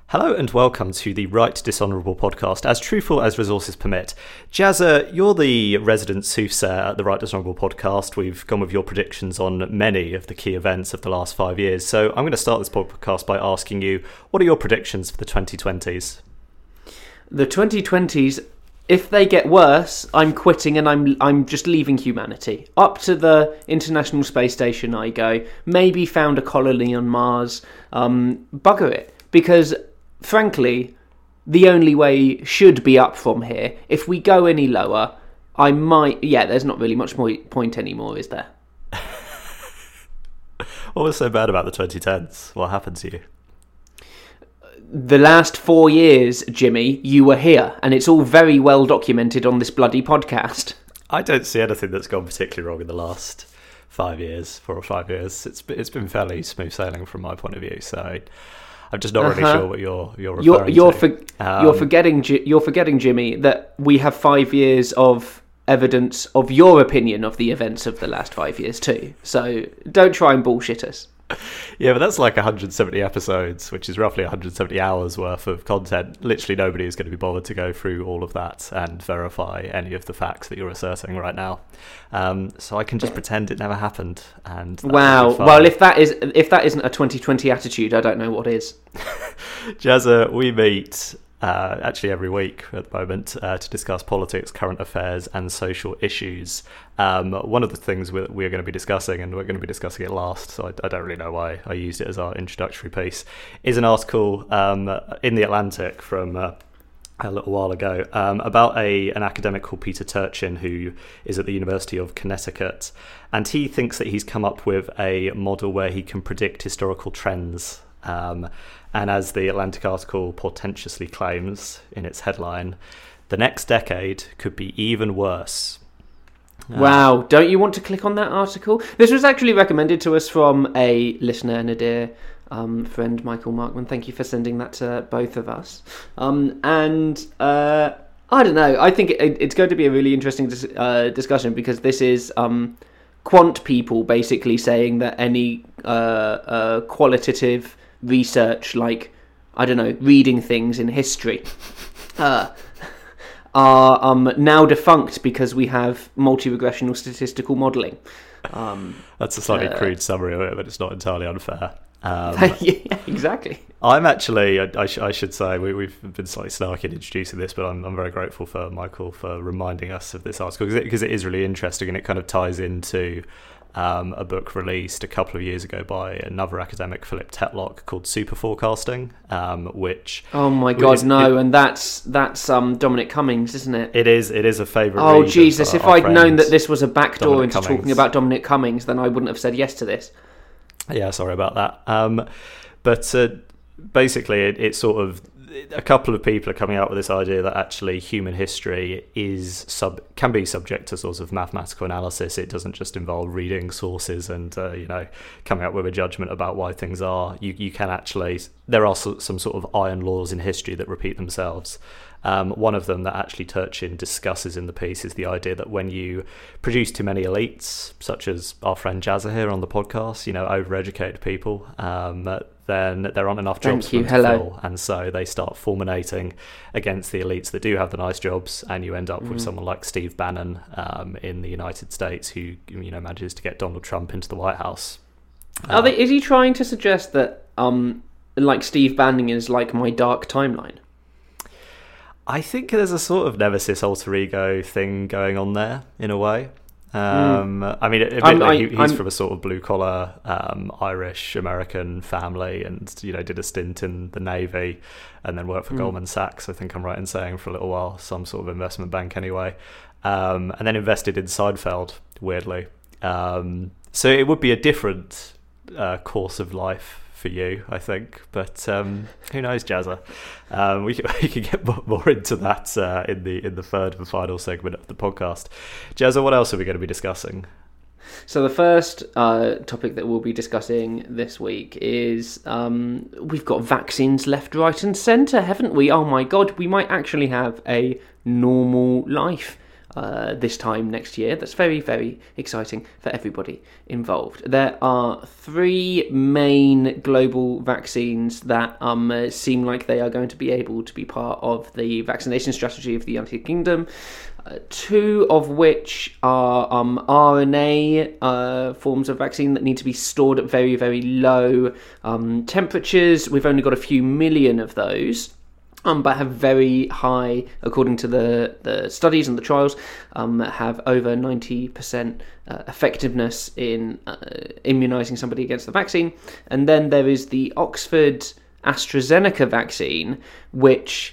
Hello and welcome to the Right Dishonourable podcast, as truthful as resources permit. Jazza, you're the resident soothsayer at the Right Dishonourable podcast. We've gone with your predictions on many of the key events of the last 5 years. So I'm going to start this podcast by asking you, what are your predictions for the 2020s? The 2020s, if they get worse, I'm quitting and I'm just leaving humanity. Up to the International Space Station I go, maybe found a colony on Mars, bugger it. Because frankly, the only way should be up from here. If we go any lower, I might... Yeah, there's not really much more point anymore, is there? What was so bad about the 2010s? What happened to you? The last 4 years, Jimmy, you were here, and it's all very well documented on this bloody podcast. I don't see anything that's gone particularly wrong in the last 4 or 5 years. It's been fairly smooth sailing from my point of view, so... I'm just not really sure what you're referring to. You're forgetting, Jimmy, that we have 5 years of evidence of your opinion of the events of the last 5 years too. So don't try and bullshit us. Yeah, but that's like 170 episodes, which is roughly 170 hours worth of content. Literally nobody is going to be bothered to go through all of that and verify any of the facts that you're asserting right now. So I can just pretend it never happened. And wow. Well, if that isn't a 2020 attitude, I don't know what is. Jazza, we meet actually every week at the moment to discuss politics, current affairs and social issues. One of the things we're going to be discussing, and we're going to be discussing it last, so I don't really know why I used it as our introductory piece, is an article in The Atlantic from a little while ago about an academic called Peter Turchin, who is at the University of Connecticut, and he thinks that he's come up with a model where he can predict historical trends. And as the Atlantic article portentously claims in its headline, the next decade could be even worse. Wow, don't you want to click on that article? This was actually recommended to us from a listener and a dear friend, Michael Markman. Thank you for sending that to both of us. I don't know, I think it's going to be a really interesting discussion, because this is quant people basically saying that any qualitative research, like, I don't know, reading things in history, are now defunct because we have multi-regressional statistical modelling. That's a slightly crude summary of it, but it's not entirely unfair. Yeah, exactly. I'm actually, I should say, we've been slightly snarky in introducing this, but I'm very grateful for Michael for reminding us of this article, because it is really interesting, and it kind of ties into a book released a couple of years ago by another academic, Philip Tetlock, called Super Forecasting, which... Oh my God, no, and that's Dominic Cummings, isn't it? It is a favourite read. Oh, read Jesus, if I'd known that this was a backdoor into Cummings. Talking about Dominic Cummings, then I wouldn't have said yes to this. Yeah, sorry about that. But basically, it's sort of... A couple of people are coming out with this idea that actually human history can be subject to sort of mathematical analysis. It doesn't just involve reading sources and coming up with a judgment about why things are. You can actually... There are some sort of iron laws in history that repeat themselves. One of them that actually Turchin discusses in the piece is the idea that when you produce too many elites, such as our friend Jazza here on the podcast, overeducated people, then there aren't enough jobs for them to fill, and so they start fulminating against the elites that do have the nice jobs, and you end up with someone like Steve Bannon in the United States, who manages to get Donald Trump into the White House. Is he trying to suggest that like Steve Bannon is like my dark timeline? I think there's a sort of nemesis alter ego thing going on there in a way. I mean, he's from a sort of blue collar Irish American family, and did a stint in the Navy, and then worked for Goldman Sachs. I think I'm right in saying, for a little while, some sort of investment bank anyway, and then invested in Seinfeld. Weirdly, so it would be a different course of life for you, I think, but who knows, Jazza? We can get more into that in the third and final segment of the podcast. Jazza, what else are we going to be discussing? So the first topic that we'll be discussing this week is we've got vaccines left, right and centre, haven't we? Oh my God, we might actually have a normal life this time next year. That's very, very exciting for everybody involved. There are 3 main global vaccines that seem like they are going to be able to be part of the vaccination strategy of the United Kingdom. 2 of which are RNA forms of vaccine that need to be stored at very, very low temperatures. We've only got a few million of those. But have very high, according to the studies and the trials, have over 90% effectiveness in immunising somebody against the vaccine. And then there is the Oxford AstraZeneca vaccine, which,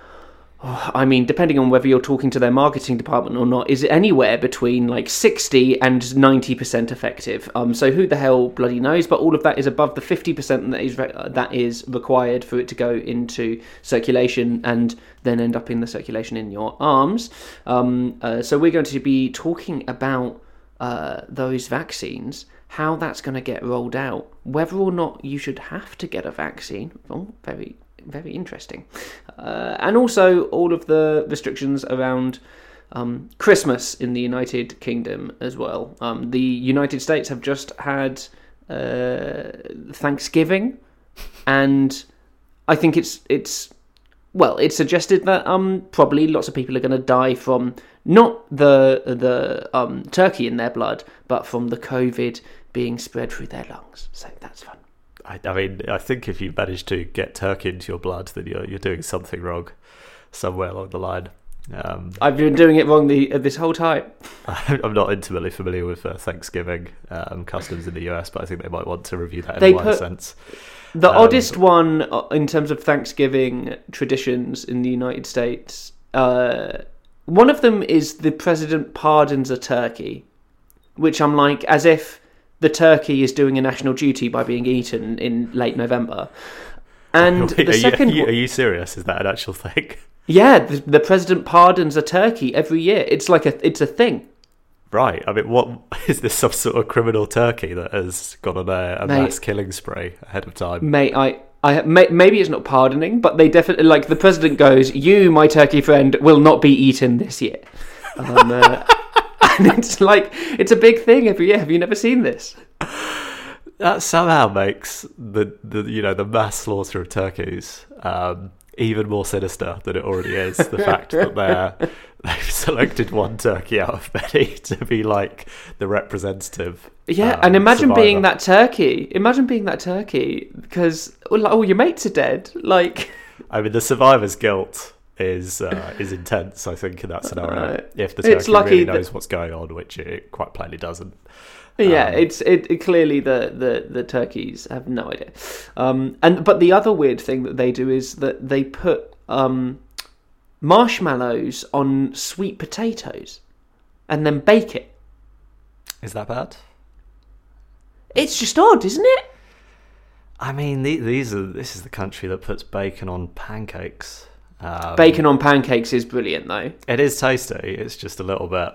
I mean, depending on whether you're talking to their marketing department or not, is anywhere between like 60 and 90% effective. So who the hell bloody knows? But all of that is above the 50% that is required for it to go into circulation and then end up in the circulation in your arms. So we're going to be talking about those vaccines, how that's going to get rolled out, whether or not you should have to get a vaccine. Oh, very interesting. And also all of the restrictions around Christmas in the United Kingdom as well. The United States have just had Thanksgiving, and I think it's suggested that probably lots of people are going to die from not the turkey in their blood, but from the COVID being spread through their lungs. So that's fun. I mean, I think if you manage to get turkey into your blood, then you're doing something wrong somewhere along the line. I've been doing it wrong this whole time. I'm not intimately familiar with Thanksgiving customs in the US, but I think they might want to review that in a wider sense. The oddest one in terms of Thanksgiving traditions in the United States, one of them is the president pardons a turkey, which I'm like, as if the turkey is doing a national duty by being eaten in late November. And Wait, are you serious? Is that an actual thing? Yeah, the president pardons a turkey every year. It's like it's a thing. Right. I mean, what is this, some sort of criminal turkey that has gone on a mass killing spree ahead of time? Mate, maybe it's not pardoning, but they definitely, like, the president goes, "You, my turkey friend, will not be eaten this year." And it's like, it's a big thing every year. Have you never seen this? That somehow makes the mass slaughter of turkeys even more sinister than it already is. The fact that they've selected one turkey out of many to be like the representative. Yeah, and imagine being that turkey. Imagine being that turkey because all your mates are dead. Like, I mean, the survivor's guilt is intense, I think, in that scenario. If the turkey really knows what's going on, which it quite plainly doesn't. Yeah, it clearly the turkeys have no idea. But the other weird thing that they do is that they put marshmallows on sweet potatoes and then bake it. Is that bad? It's just odd, isn't it? I mean, this is the country that puts bacon on pancakes. Bacon on pancakes is brilliant, though. It is tasty. It's just a little bit,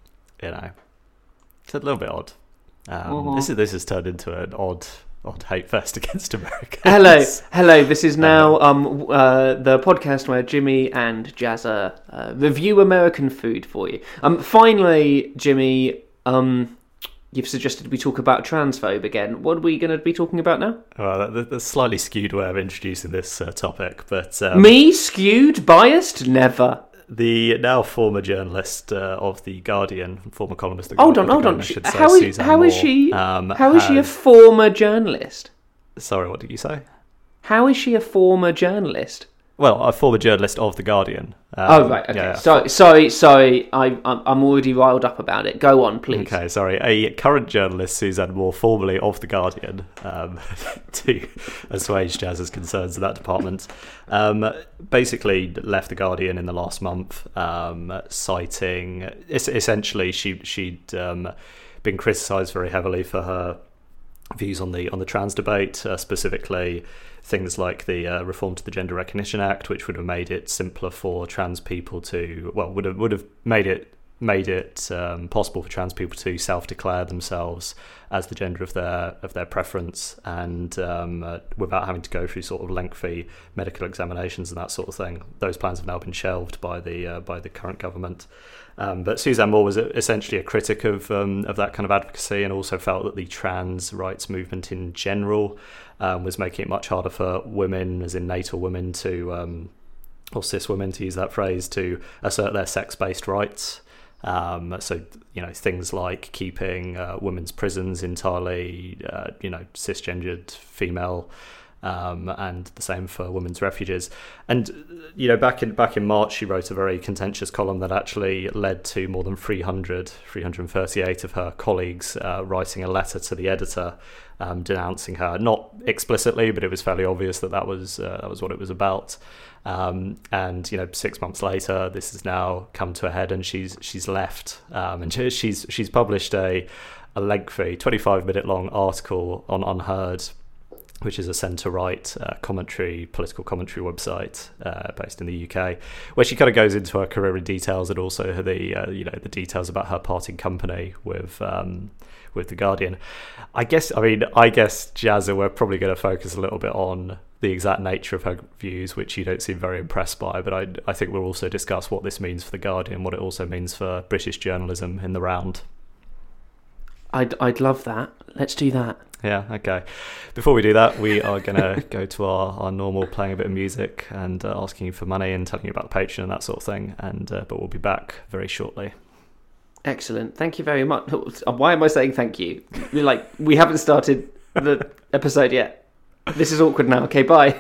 it's a little bit odd. This has turned into an odd hate fest against Americans. Hello. This is now the podcast where Jimmy and Jazza review American food for you. Finally, Jimmy, you've suggested we talk about transphobe again. What are we going to be talking about now? Well, the slightly skewed way of introducing this topic, but me skewed, biased, never. The now former journalist of The Guardian, former columnist of Hold on. How is she a former journalist? Sorry, what did you say? How is she a former journalist? Well, a former journalist of The Guardian. Right, okay. Yeah. Sorry. I'm already riled up about it. Go on, please. Okay, sorry. A current journalist, Suzanne Moore, formerly of The Guardian, to assuage Jazz's concerns in that department, basically left The Guardian in the last month, citing... Essentially, she'd been criticised very heavily for her views on the trans debate, specifically things like the reform to the Gender Recognition Act, which would have made it simpler for trans people to, would have made it made it possible for trans people to self-declare themselves as the gender of their preference, and without having to go through sort of lengthy medical examinations and that sort of thing. Those plans have now been shelved by the current government. But Suzanne Moore was essentially a critic of that kind of advocacy, and also felt that the trans rights movement in general was making it much harder for women, as in natal women, to or cis women, to use that phrase, to assert their sex-based rights. So, things like keeping women's prisons entirely, cisgendered female, and the same for women's refuges. And, back in March, she wrote a very contentious column that actually led to more than 338 of her colleagues writing a letter to the editor denouncing her. Not explicitly, but it was fairly obvious that was what it was about. And 6 months later, this has now come to a head, and she's left. And she's published a lengthy 25-minute long article on Unheard, which is a centre-right political commentary website based in the UK, where she kind of goes into her career in details, and also the details about her parting company with The Guardian. I guess Jazza, we're probably going to focus a little bit on the exact nature of her views, which you don't seem very impressed by, but I think we'll also discuss what this means for The Guardian, what it also means for British journalism in the round. I'd love that. Let's do that. Yeah, okay. Before we do that, we are going to go to our normal playing a bit of music and asking you for money and telling you about the Patreon and that sort of thing, but we'll be back very shortly. Excellent. Thank you very much. Why am I saying thank you? We haven't started the episode yet. This is awkward now. Okay, bye.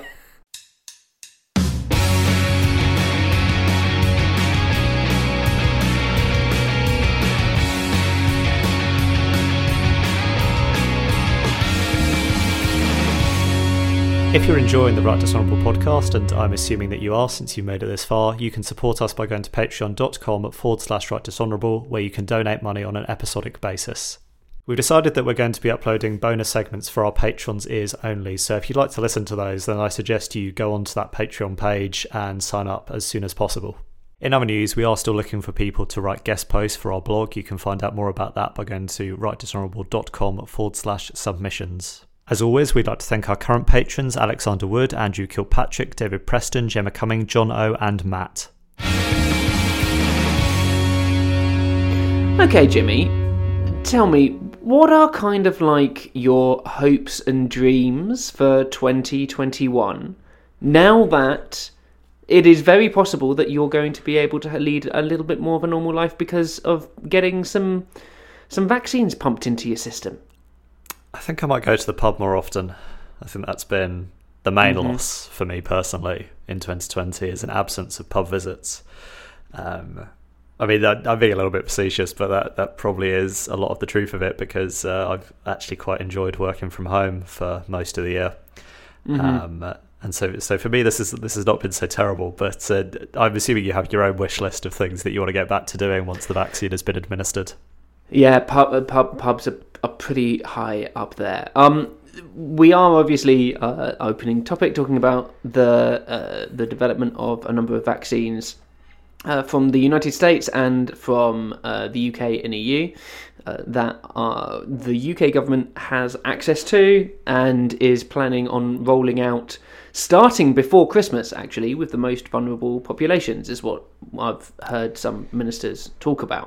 If you're enjoying the Right Dishonourable podcast, and I'm assuming that you are since you made it this far, you can support us by going to patreon.com/Right Dishonourable, where you can donate money on an episodic basis. We've decided that we're going to be uploading bonus segments for our patrons' ears only, so if you'd like to listen to those, then I suggest you go onto that Patreon page and sign up as soon as possible. In other news, we are still looking for people to write guest posts for our blog. You can find out more about that by going to rightdishonourable.com/submissions. As always, we'd like to thank our current patrons: Alexander Wood, Andrew Kilpatrick, David Preston, Gemma Cumming, John O, and Matt. Okay, Jimmy, tell me, what are kind of like your hopes and dreams for 2021, now that it is very possible that you're going to be able to lead a little bit more of a normal life because of getting some vaccines pumped into your system? I think I might go to the pub more often. I think that's been the main loss for me personally in 2020, is an absence of pub visits. I'm being a little bit facetious, but that probably is a lot of the truth of it, because I've actually quite enjoyed working from home for most of the year. And so for me, this has not been so terrible. But I'm assuming you have your own wish list of things that you want to get back to doing once the vaccine has been administered. Yeah, pubs are pretty high up there. We are obviously opening topic talking about the development of a number of vaccines from the United States and from the UK and EU that the UK government has access to and is planning on rolling out starting before Christmas, actually, with the most vulnerable populations, is what I've heard some ministers talk about.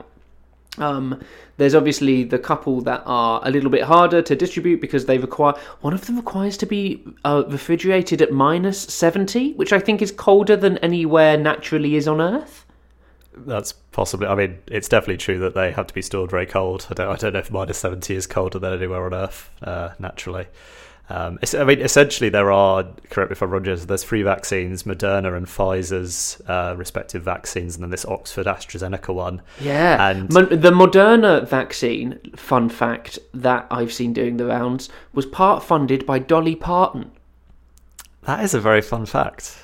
There's obviously the couple that are a little bit harder to distribute because they require... One of them requires to be refrigerated at minus 70, which I think is colder than anywhere naturally is on Earth. That's possibly... I mean, it's definitely true that they have to be stored very cold. I don't know if minus 70 is colder than anywhere on Earth, naturally. Essentially there are, correct me if I'm wrong, there's 3 vaccines, Moderna and Pfizer's respective vaccines, and then this Oxford AstraZeneca one. Yeah, and the Moderna vaccine, fun fact, that I've seen doing the rounds, was part funded by Dolly Parton. That is a very fun fact.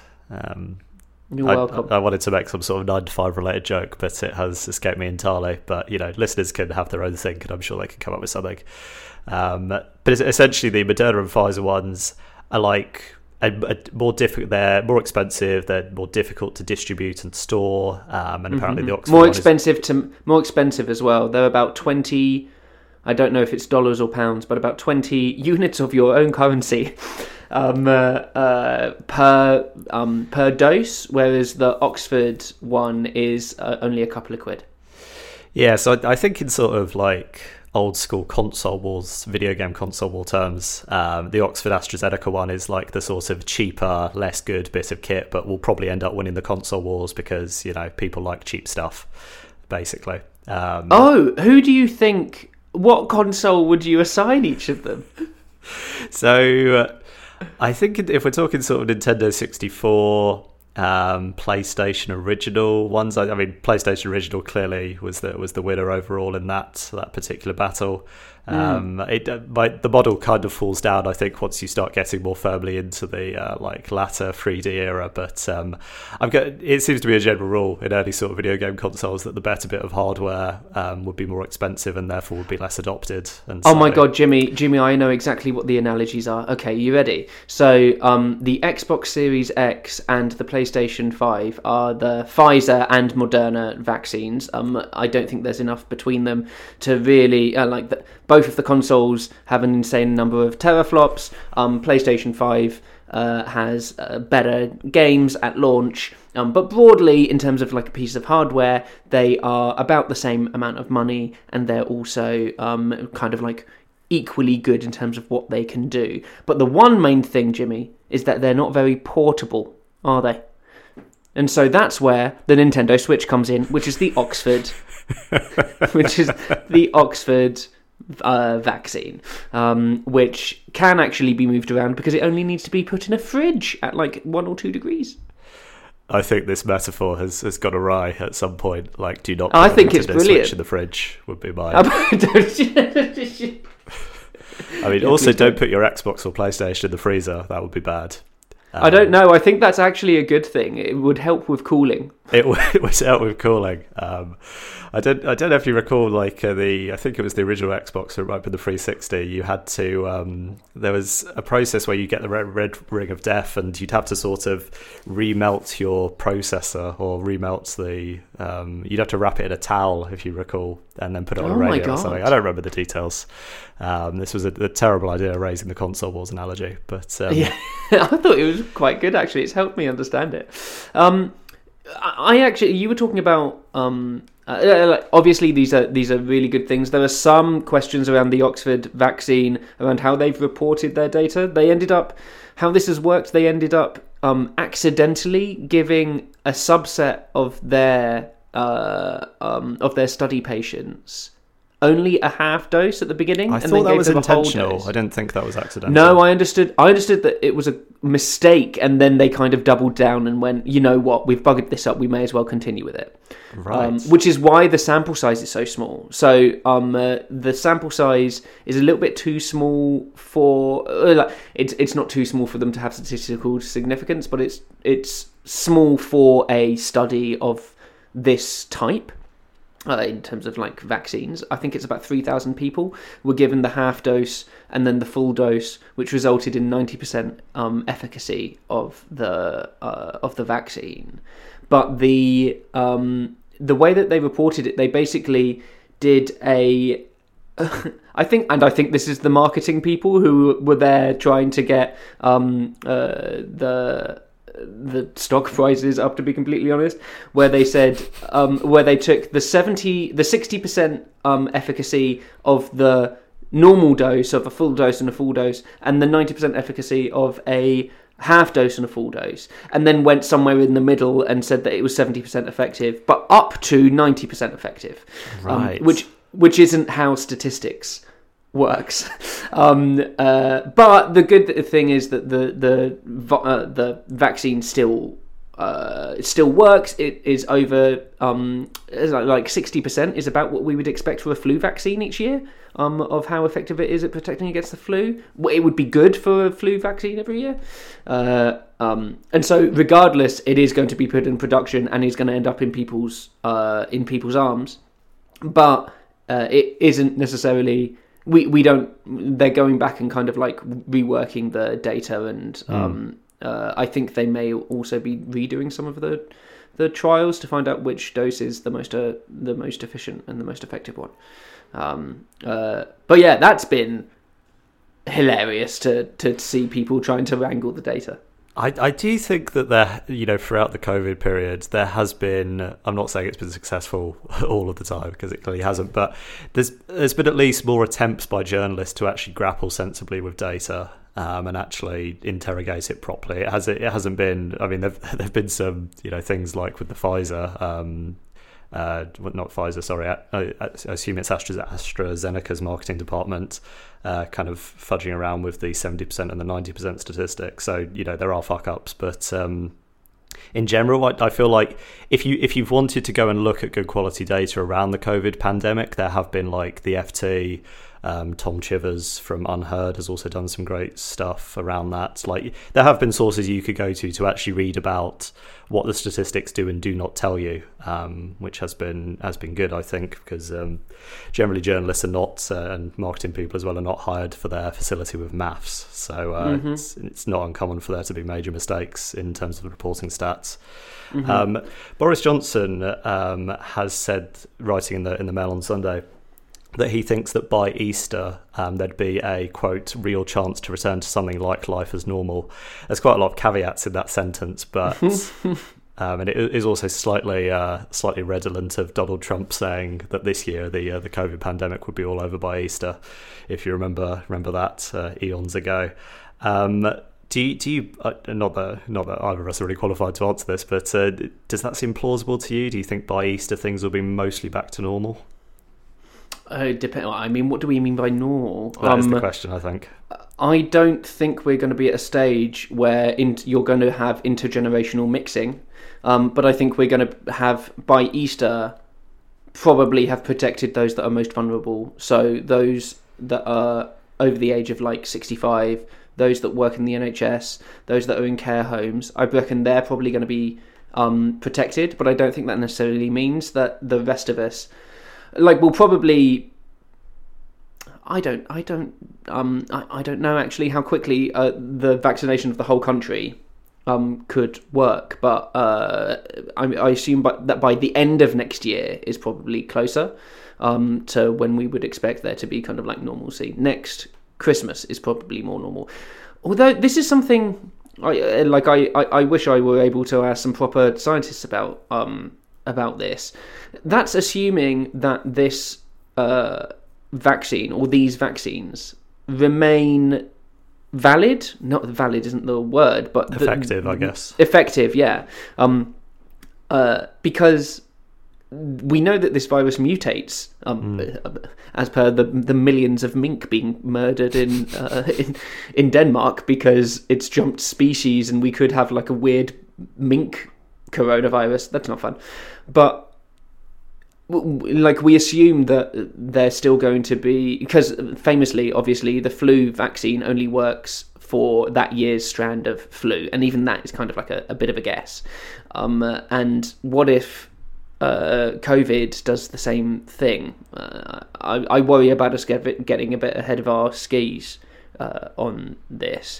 You're welcome. I wanted to make some sort of 9 to 5 related joke, but it has escaped me entirely. But, listeners can have their own thing, and I'm sure they can come up with something. But essentially the Moderna and Pfizer ones are like more difficult. They're more expensive. They're more difficult to distribute and store. And apparently the Oxford more expensive as well. They're about 20. I don't know if it's dollars or pounds, but about 20 units of your own currency per dose, whereas the Oxford one is only a couple of quid. Yeah, so I think in sort of like old school console wars, video game console war terms, the Oxford AstraZeneca one is like the sort of cheaper, less good bit of kit, but will probably end up winning the console wars because, you know, people like cheap stuff, basically. Who do you think? What console would you assign each of them? So I think if we're talking sort of Nintendo 64, PlayStation Original ones, I mean PlayStation Original clearly was the winner overall in that particular battle. The model kind of falls down, I think, once you start getting more firmly into the like latter 3D era. But it seems to be a general rule in early sort of video game consoles that the better bit of hardware would be more expensive and therefore would be less adopted. And my God, Jimmy, I know exactly what the analogies are. Okay, you ready? So the Xbox Series X and the PlayStation 5 are the Pfizer and Moderna vaccines. I don't think there's enough between them to really both of the consoles have an insane number of teraflops. PlayStation 5 has better games at launch, but broadly, in terms of like a piece of hardware, they are about the same amount of money, and they're also kind of like equally good in terms of what they can do. But the one main thing, Jimmy, is that they're not very portable, are they? And so that's where the Nintendo Switch comes in, which is the Oxford, vaccine, which can actually be moved around because it only needs to be put in a fridge at like 1 or 2 degrees. I think this metaphor has gone awry at some point. Like, do not put I think it's brilliant. Switch in the fridge would be mine. I mean, also don't put your Xbox or PlayStation in the freezer. That would be bad. I don't know. I think that's actually a good thing. It would help with cooling. It would help with cooling. I don't know if you recall, like I think it was the original Xbox, or right with the 360. You had to. There was a process where you get the red ring of death, and you'd have to sort of remelt your processor or remelt the. You'd have to wrap it in a towel, if you recall, and then put it on a radio or something. I don't remember the details. This was a terrible idea, raising the console wars analogy, but yeah, I thought it was quite good actually. It's helped me understand it. You were talking about obviously these are really good things. There are some questions around the Oxford vaccine, around how they've reported their data. How this has worked. They ended up accidentally giving a subset of their study patients only a half dose at the beginning. I thought that was intentional. I didn't think that was accidental. No, I understood that it was a mistake, and then they kind of doubled down and went, you know what, we've buggered this up, we may as well continue with it. Right. Which is why the sample size is so small. So the sample size is a little bit too small for... it's not too small for them to have statistical significance, but it's small for a study of this type. In terms of like vaccines, I think it's about 3,000 people were given the half dose and then the full dose, which resulted in 90% efficacy of the vaccine. But the way that they reported it, they basically did a. I think this is the marketing people who were there trying to get the stock prices up, to be completely honest, where they said where they took the 60% efficacy of the normal dose of a full dose and a full dose, and the 90% efficacy of a half dose and a full dose, and then went somewhere in the middle and said that it was 70% effective, but up to 90% effective, right? Which isn't how statistics works. But the good thing is that the vaccine still works. It is over like 60% is about what we would expect for a flu vaccine each year, of how effective it is at protecting against the flu. It would be good for a flu vaccine every year. And so regardless, it is going to be put in production and is going to end up in people's arms. But it isn't necessarily... We don't. They're going back and kind of like reworking the data and I think they may also be redoing some of the trials to find out which dose is the most efficient and the most effective one. But yeah, that's been hilarious to see people trying to wrangle the data. I do think that there, throughout the COVID period, there has been, I'm not saying it's been successful all of the time, because it clearly hasn't, but there's been at least more attempts by journalists to actually grapple sensibly with data and actually interrogate it properly. It hasn't been, I mean, there've been some, things like with the Pfizer, not Pfizer, sorry, I assume it's AstraZeneca's marketing department, kind of fudging around with the 70% and the 90% statistics. So, there are fuck-ups, but in general, I feel like if you've wanted to go and look at good quality data around the COVID pandemic, there have been like the FT, Tom Chivers from Unheard has also done some great stuff around that. Like, there have been sources you could go to actually read about what the statistics do and do not tell you, which has been good, I think, because generally journalists are not, and marketing people as well, are not hired for their facility with maths. So it's not uncommon for there to be major mistakes in terms of the reporting stats. Boris Johnson has said, writing in the Mail on Sunday, that he thinks that by Easter there'd be a, quote, real chance to return to something like life as normal. There's quite a lot of caveats in that sentence, but and it is also slightly redolent of Donald Trump saying that this year the COVID pandemic would be all over by Easter, if you remember that eons ago. Do you not that either of us are really qualified to answer this, but does that seem plausible to you? Do you think by Easter things will be mostly back to normal? I mean, what do we mean by normal? That is the question, I think. I don't think we're going to be at a stage where you're going to have intergenerational mixing, but I think we're going to have, by Easter, probably have protected those that are most vulnerable. So those that are over the age of like 65, those that work in the NHS, those that are in care homes, I reckon they're probably going to be protected, but I don't think that necessarily means that the rest of us, like, we'll probably, I don't know actually how quickly the vaccination of the whole country could work, but I assume that by the end of next year is probably closer to when we would expect there to be kind of like normalcy. Next Christmas is probably more normal. Although this is something I wish I were able to ask some proper scientists about this. That's assuming that this vaccine or these vaccines remain valid. Not valid isn't the word, but effective, I guess. Effective, yeah. Because we know that this virus mutates, as per the millions of mink being murdered in Denmark because it's jumped species, and we could have like a weird mink coronavirus. That's not fun. But like, we assume that they're still going to be, because famously, obviously, the flu vaccine only works for that year's strand of flu, and even that is kind of like a bit of a guess. And what if COVID does the same thing? I worry about us getting a bit ahead of our skis on this.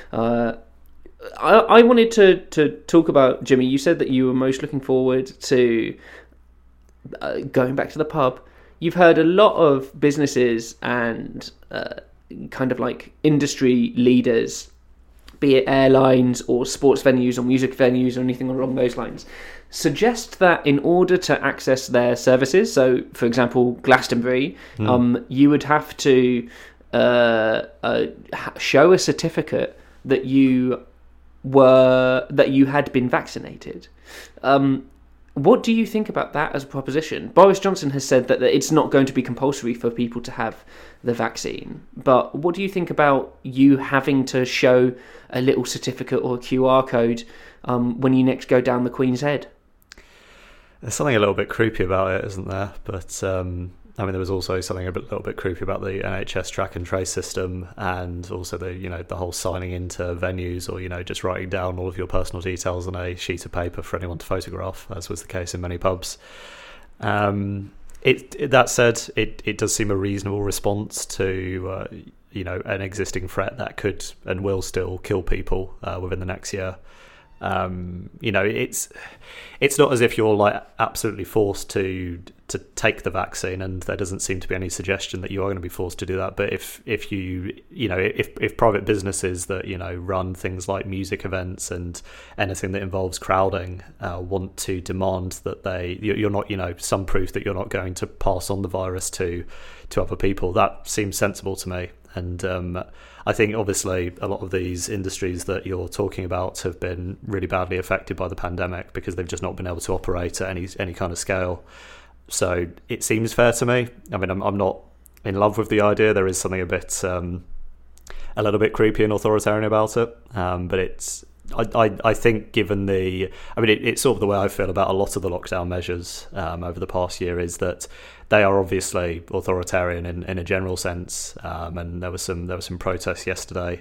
I wanted to talk about, Jimmy, you said that you were most looking forward to going back to the pub. You've heard a lot of businesses and kind of like industry leaders, be it airlines or sports venues or music venues or anything along those lines, suggest that in order to access their services, so for example Glastonbury, you would have to show a certificate that you had been vaccinated. What do you think about that as a proposition? Boris Johnson has said that it's not going to be compulsory for people to have the vaccine. But what do you think about you having to show a little certificate or a QR code when you next go down the Queen's Head? There's something a little bit creepy about it, isn't there? But I mean, there was also something a little bit creepy about the NHS track and trace system, and also the whole signing into venues, or just writing down all of your personal details on a sheet of paper for anyone to photograph, as was the case in many pubs. That said, it does seem a reasonable response to an existing threat that could and will still kill people within the next year. It's not as if you're like absolutely forced to take the vaccine, and there doesn't seem to be any suggestion that you are going to be forced to do that. But if private businesses that run things like music events and anything that involves crowding want to demand that you're not some proof that you're not going to pass on the virus to other people, that seems sensible to me. And I think obviously a lot of these industries that you're talking about have been really badly affected by the pandemic because they've just not been able to operate at any kind of scale. So it seems fair to me. I mean, I'm not in love with the idea. There is something a little bit creepy and authoritarian about it. But I think given it's sort of the way I feel about a lot of the lockdown measures over the past year is that they are obviously authoritarian in a general sense. And there was some protests yesterday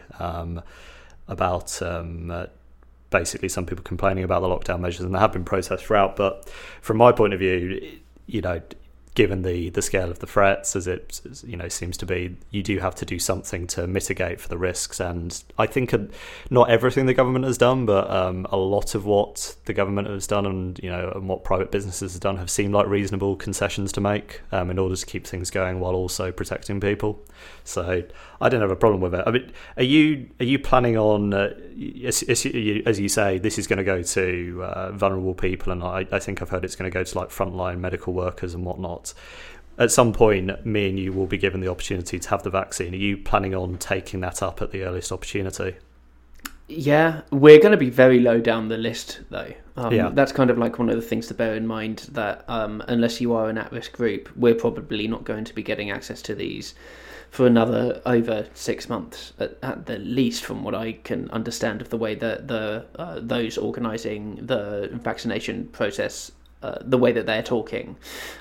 about basically some people complaining about the lockdown measures, and there have been protests throughout. But from my point of view, given the scale of the threats, as it seems to be, you do have to do something to mitigate for the risks. And I think not everything the government has done, but a lot of what the government has done and what private businesses have done have seemed like reasonable concessions to make in order to keep things going while also protecting people. So I don't have a problem with it. I mean, are you planning on, as you say, this is going to go to vulnerable people, and I think I've heard it's going to go to like frontline medical workers and whatnot. At some point, me and you will be given the opportunity to have the vaccine. Are you planning on taking that up at the earliest opportunity? Yeah, we're going to be very low down the list, though. Yeah. That's kind of like one of the things to bear in mind, that unless you are an at-risk group, we're probably not going to be getting access to these for another over 6 months at the least, from what I can understand of the way that those organising the vaccination process, the way that they're talking.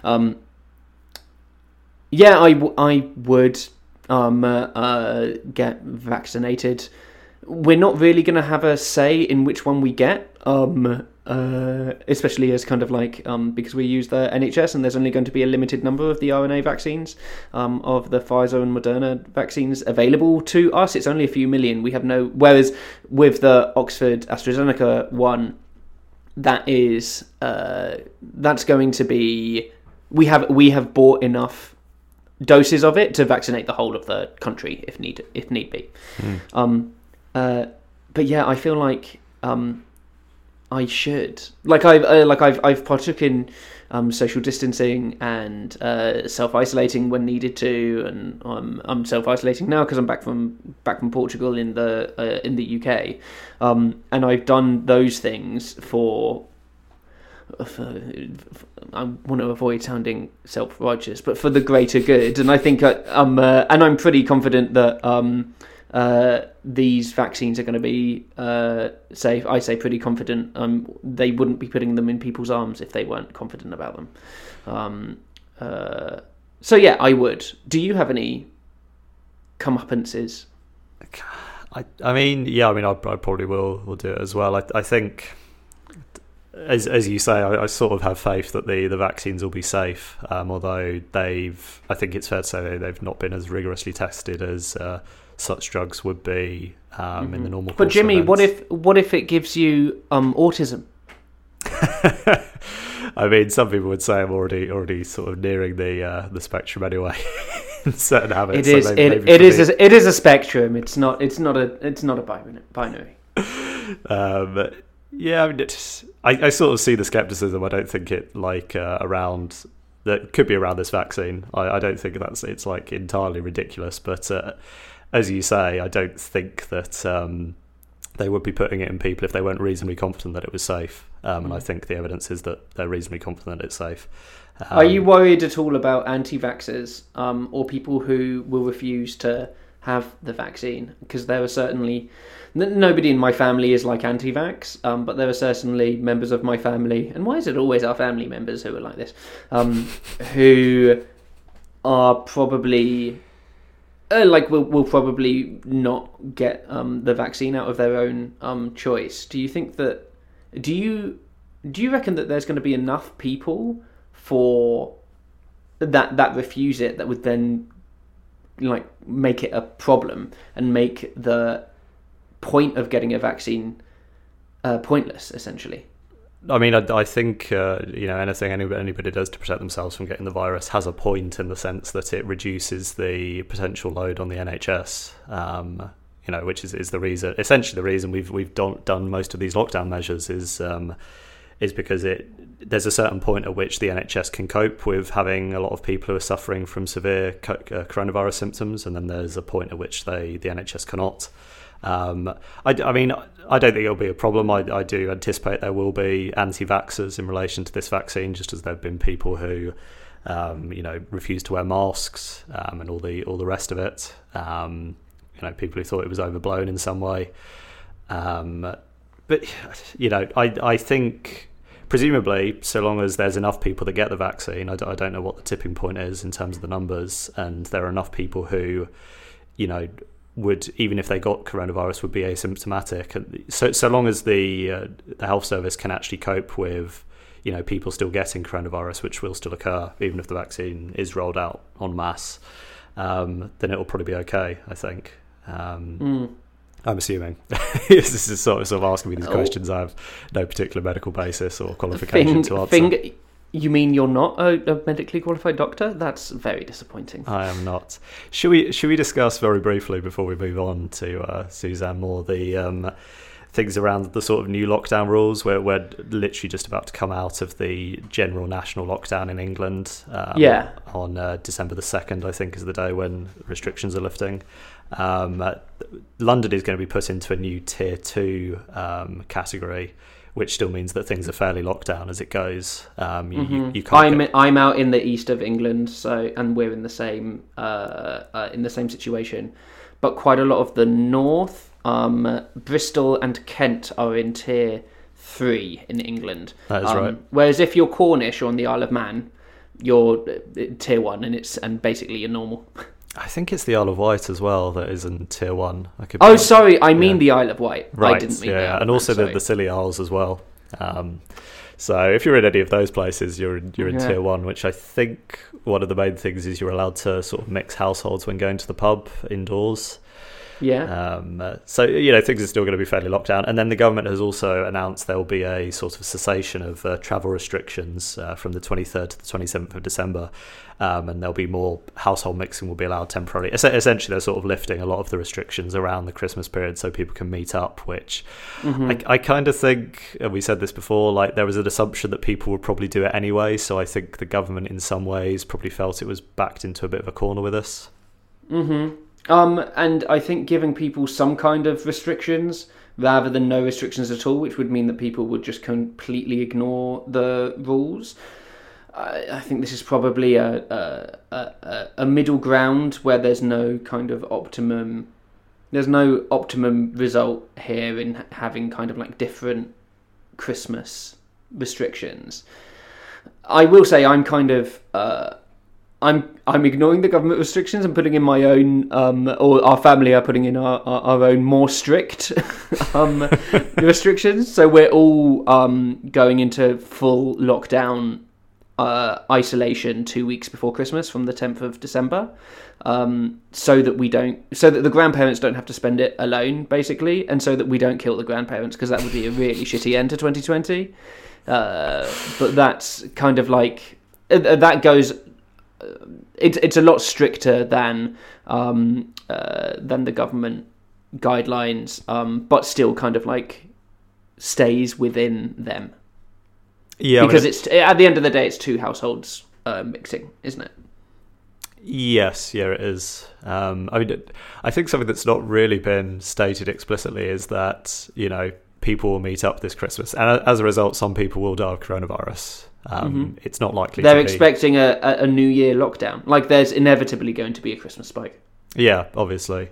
Yeah, I would get vaccinated. We're not really going to have a say in which one we get, especially as kind of like because we use the NHS and there's only going to be a limited number of the RNA vaccines, of the Pfizer and Moderna vaccines available to us. It's only a few million. We have no. Whereas with the Oxford AstraZeneca one, that's going to be. We have bought enough doses of it to vaccinate the whole of the country if need be. But yeah, I feel like I should. I've partook in social distancing and self-isolating when needed to, and I'm self-isolating now because I'm back from Portugal in the UK, and I've done those things for I want to avoid sounding self-righteous, but for the greater good. And I think I'm pretty confident that these vaccines are going to be safe. I say pretty confident. They wouldn't be putting them in people's arms if they weren't confident about them. So yeah, I would. Do you have any comeuppances? I probably will do it as well. I think, as you say, I sort of have faith that the vaccines will be safe, although I think it's fair to say they've not been as rigorously tested as such drugs would be in the normal course. But Jimmy, what if it gives you autism? I mean, some people would say I'm already sort of nearing the spectrum anyway. In certain habits. It is a spectrum. It's not a binary. Yeah, I mean, I sort of see the skepticism. I don't think it around that could be around this vaccine. I don't think it's like entirely ridiculous, but as you say, I don't think that they would be putting it in people if they weren't reasonably confident that it was safe. And I think the evidence is that they're reasonably confident it's safe. Are you worried at all about anti-vaxxers or people who will refuse to have the vaccine? Because there are certainly... Nobody in my family is like anti-vax, but there are certainly members of my family, and why is it always our family members who are like this, who are probably... will probably not get the vaccine out of their own choice. Do you think that... Do you reckon that there's going to be enough people for that refuse it, that would then like make it a problem and make the point of getting a vaccine pointless, essentially. I mean, I think anything anybody does to protect themselves from getting the virus has a point in the sense that it reduces the potential load on the NHS. Which is the reason. Essentially, the reason we've done most of these lockdown measures is because there's a certain point at which the NHS can cope with having a lot of people who are suffering from severe coronavirus symptoms, and then there's a point at which the NHS cannot. I mean, I don't think it'll be a problem. I do anticipate there will be anti-vaxxers in relation to this vaccine, just as there have been people who, refuse to wear masks and all the rest of it. People who thought it was overblown in some way. But I think presumably, so long as there's enough people that get the vaccine, I don't know what the tipping point is in terms of the numbers, and there are enough people who, would, even if they got coronavirus, would be asymptomatic. So long as the health service can actually cope with, people still getting coronavirus, which will still occur even if the vaccine is rolled out en masse, then it'll probably be okay, I think. I'm assuming. This is sort of asking me these questions. I have no particular medical basis or qualification to answer. You mean you're not a medically qualified doctor? That's very disappointing. I am not. Should we discuss very briefly before we move on to Suzanne Moore the things around the sort of new lockdown rules? We're literally just about to come out of the general national lockdown in England. On December the 2nd, I think, is the day when restrictions are lifting. London is going to be put into a new tier 2 category, which still means that things are fairly locked down as it goes. You can't. I'm out in the east of England, and we're in the same situation. But quite a lot of the north, Bristol and Kent are in tier 3 in England. That is right. Whereas if you're Cornish or on the Isle of Man, you're tier 1, and basically you're normal. I think it's the Isle of Wight as well that is in tier 1. Sorry, I mean the Isle of Wight. Right, I didn't mean that. And also the Scilly Isles as well. So if you're in any of those places, you're in tier 1, which I think one of the main things is you're allowed to sort of mix households when going to the pub indoors. Yeah. So things are still going to be fairly locked down, and then the government has also announced there will be a sort of cessation of travel restrictions from the 23rd to the 27th of December, and there'll be more household mixing will be allowed temporarily. Essentially, they're sort of lifting a lot of the restrictions around the Christmas period so people can meet up. Which I kind of think, and we said this before, like there was an assumption that people would probably do it anyway. So I think the government, in some ways, probably felt it was backed into a bit of a corner with us. And I think giving people some kind of restrictions rather than no restrictions at all, which would mean that people would just completely ignore the rules. I think this is probably a middle ground where there's no kind of optimum. There's no optimum result here in having kind of like different Christmas restrictions. I will say I'm kind of. I'm ignoring the government restrictions and putting in my own, or our family are putting in our own more strict restrictions. So we're all going into full lockdown isolation 2 weeks before Christmas from the 10th of December, so that the grandparents don't have to spend it alone, basically, and so that we don't kill the grandparents, because that would be a really shitty end to 2020. But that's kind of like that goes. It's a lot stricter than the government guidelines, but still kind of like stays within them. Yeah, because it's at the end of the day, it's two households mixing, isn't it? Yes, yeah, it is. I mean, I think something that's not really been stated explicitly is that people will meet up this Christmas, and as a result, some people will die of coronavirus. It's not likely. They're expecting a New Year lockdown. Like, there's inevitably going to be a Christmas spike. Yeah, obviously.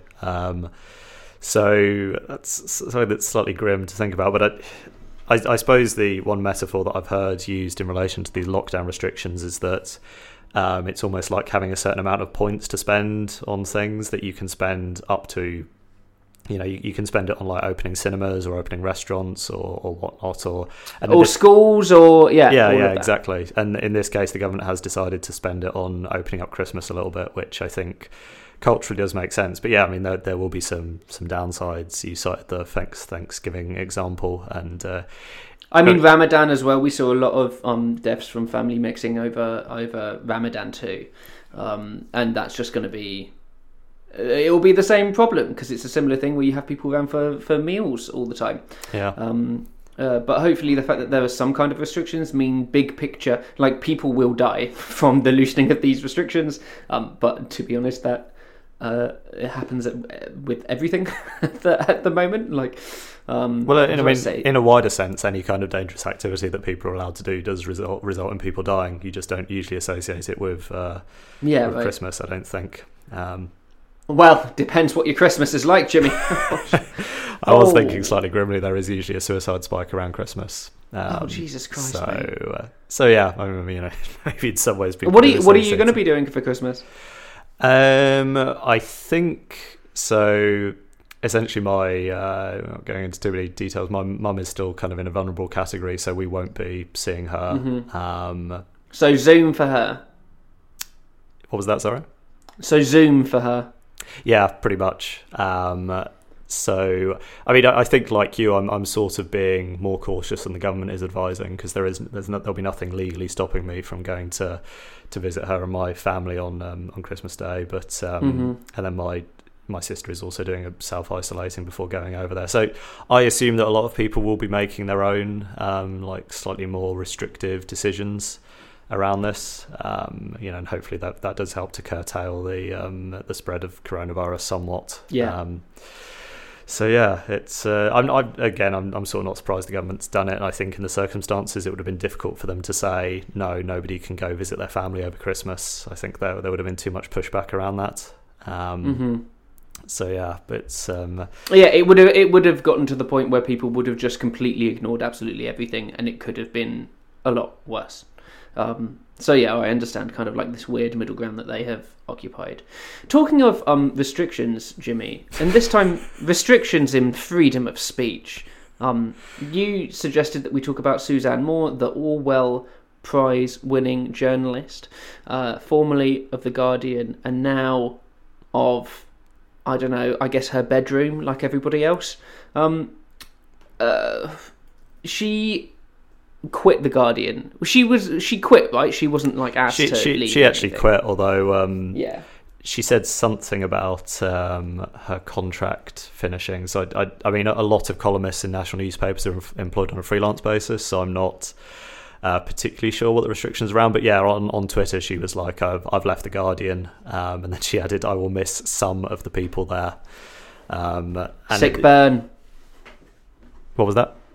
So that's something that's slightly grim to think about. But I suppose the one metaphor that I've heard used in relation to these lockdown restrictions is that it's almost like having a certain amount of points to spend on things that you can spend up to. You can spend it on like opening cinemas or opening restaurants or whatnot, or schools, or exactly. And in this case, the government has decided to spend it on opening up Christmas a little bit, which I think culturally does make sense. But yeah, I mean, there will be some downsides. You cited the Thanksgiving example, and I mean, Ramadan as well. We saw a lot of deaths from family mixing over Ramadan too, and that's just going to be. It will be the same problem because it's a similar thing where you have people around for meals all the time. Yeah. But hopefully the fact that there are some kind of restrictions mean big picture, like people will die from the loosening of these restrictions. But to be honest, that it happens with everything at the moment. Like, in a wider sense, any kind of dangerous activity that people are allowed to do does result in people dying. You just don't usually associate it with Christmas, I don't think. Well, depends what your Christmas is like, Jimmy. I was thinking slightly grimly. There is usually a suicide spike around Christmas. Jesus Christ! So yeah, I mean, maybe in some ways people. What are you going to be doing for Christmas? I think so. Essentially, not going into too many details, my mum is still kind of in a vulnerable category, so we won't be seeing her. Mm-hmm. So Zoom for her. What was that? Sorry. So Zoom for her. Yeah, pretty much. So, I mean, I think like you, I'm sort of being more cautious than the government is advising, because there'll be nothing legally stopping me from going to visit her and my family on Christmas Day. But and then my sister is also doing a self-isolating before going over there. So I assume that a lot of people will be making their own like slightly more restrictive decisions around this, and hopefully that does help to curtail the spread of coronavirus somewhat. Yeah. So yeah, it's I'm sort of not surprised the government's done it. And I think in the circumstances, it would have been difficult for them to say no, nobody can go visit their family over Christmas. I think there would have been too much pushback around that. So yeah, but it would have gotten to the point where people would have just completely ignored absolutely everything, and it could have been a lot worse. So yeah, I understand kind of like this weird middle ground that they have occupied. Talking of restrictions, Jimmy, and this time restrictions in freedom of speech. You suggested that we talk about Suzanne Moore, the Orwell Prize-winning journalist, formerly of The Guardian, and now of, I don't know, I guess her bedroom, like everybody else. She quit The Guardian. She quit, right? She wasn't like asked to leave. She actually quit, although she said something about her contract finishing. So I mean, a lot of columnists in national newspapers are employed on a freelance basis, so I'm not particularly sure what the restrictions are around. But yeah, on Twitter she was like, I've left The Guardian, and then she added, I will miss some of the people there. Sick burn. What was that?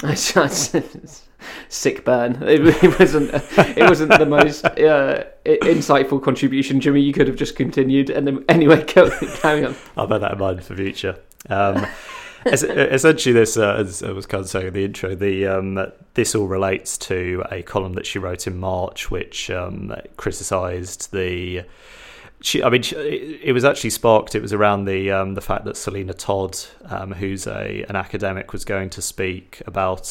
Sick burn. It wasn't the most insightful contribution, Jimmy. You could have just continued, and then anyway, carry on. I'll bear that in mind for future. Essentially, this, as I was kind of saying in the intro, this all relates to a column that she wrote in March, which criticised it was actually sparked. It was around the fact that Selina Todd, who's an academic, was going to speak about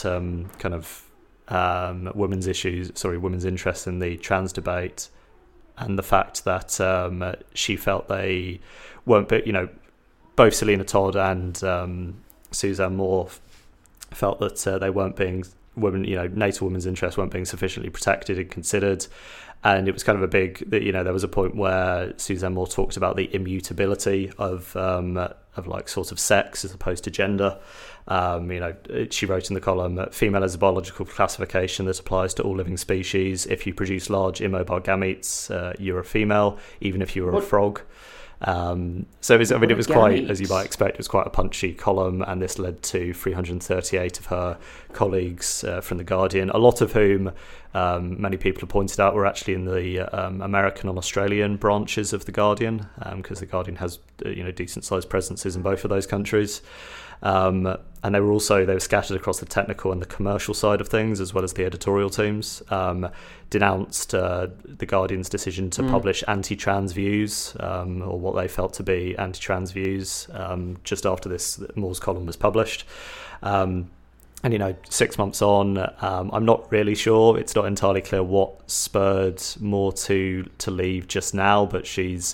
women's interest in the trans debate, and the fact that she felt they weren't, both Selina Todd and Suzanne Moore felt that they weren't being native women's interests weren't being sufficiently protected and considered. And it was kind of there was a point where Suzanne Moore talked about the immutability of like sort of sex as opposed to gender. She wrote in the column, female is a biological classification that applies to all living species. If you produce large immobile gametes, you're a female, even if you were a frog. So it was quite, as you might expect, it was quite a punchy column, and this led to 338 of her colleagues from The Guardian, a lot of whom many people have pointed out were actually in the American and Australian branches of The Guardian, because The Guardian has decent sized presences in both of those countries. And they were scattered across the technical and the commercial side of things, as well as the editorial teams. Denounced The Guardian's decision to publish anti-trans views, or what they felt to be anti-trans views, just after this Moore's column was published. And 6 months on, I'm not really sure. It's not entirely clear what spurred Moore to leave just now, but she's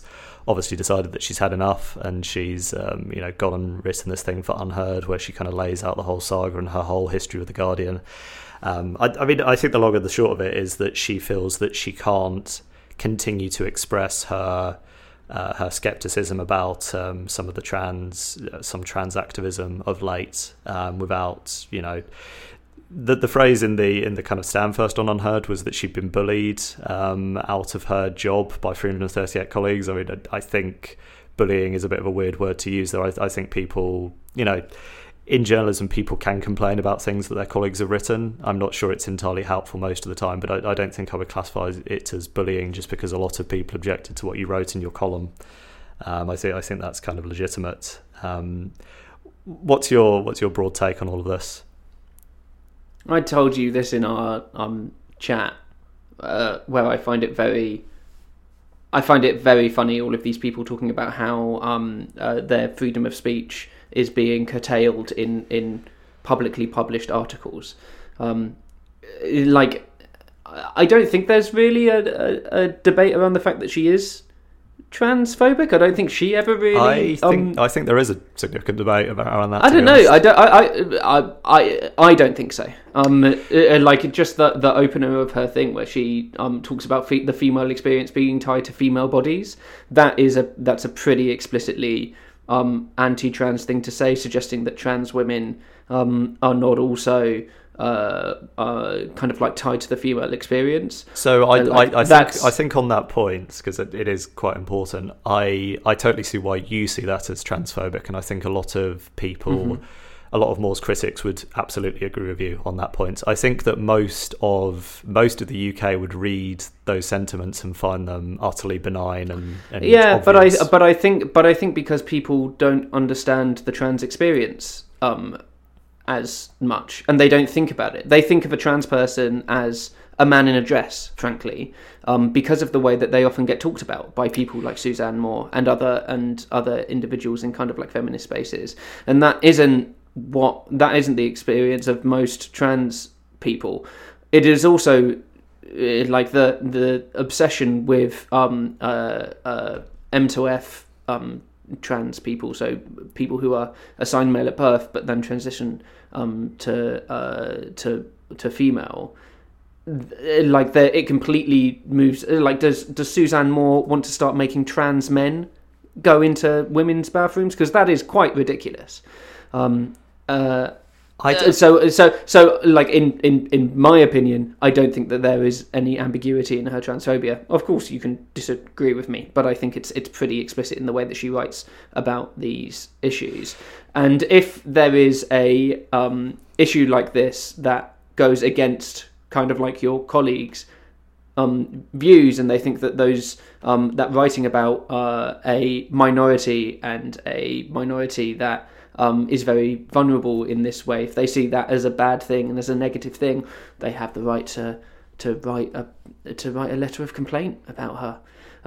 obviously decided that she's had enough, and she's gone and written this thing for Unheard, where she kind of lays out the whole saga and her whole history with the Guardian. I think the long and the short of it is that she feels that she can't continue to express her skepticism about some of the trans activism of late without, the phrase in the kind of stand first on Unheard was that she'd been bullied out of her job by 338 colleagues. I mean, I think bullying is a bit of a weird word to use there. I think people, in journalism, people can complain about things that their colleagues have written. I'm not sure it's entirely helpful most of the time, but I don't think I would classify it as bullying just because a lot of people objected to what you wrote in your column. I think that's kind of legitimate. What's your broad take on all of this? I told you this in our chat, where I find it very funny, all of these people talking about how their freedom of speech is being curtailed in publicly published articles. I don't think there's really a debate around the fact that she is transphobic. I don't think she ever really. I think there is a significant debate around that. I don't know. I don't think so. Just the opener of her thing where she talks about the female experience being tied to female bodies. That's a pretty explicitly anti-trans thing to say, suggesting that trans women are not also kind of like tied to the female experience. So I think on that point, because it is quite important, I totally see why you see that as transphobic, and I think a lot of people, a lot of Moore's critics would absolutely agree with you on that point. I think that most of the UK would read those sentiments and find them utterly benign and yeah, obvious. but I think because people don't understand the trans experience as much, and they don't think about it. They think of a trans person as a man in a dress, frankly, because of the way that they often get talked about by people like Suzanne Moore and other individuals in kind of like feminist spaces, and that isn't the experience of most trans people. It is also like the obsession with M2F trans people, so people who are assigned male at birth but then transition to female. It completely moves. Does Suzanne Moore want to start making trans men go into women's bathrooms? Because that is quite ridiculous. In my opinion, I don't think that there is any ambiguity in her transphobia. Of course, you can disagree with me, but I think it's pretty explicit in the way that she writes about these issues. And if there is a issue like this that goes against kind of like your colleagues' views, and they think that those that writing about a minority and a minority that is very vulnerable in this way, if they see that as a bad thing and as a negative thing, they have the right to write a letter of complaint about her,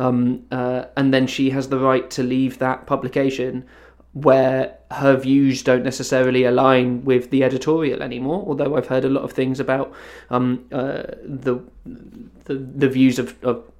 and then she has the right to leave that publication where her views don't necessarily align with the editorial anymore. Although I've heard a lot of things about the views of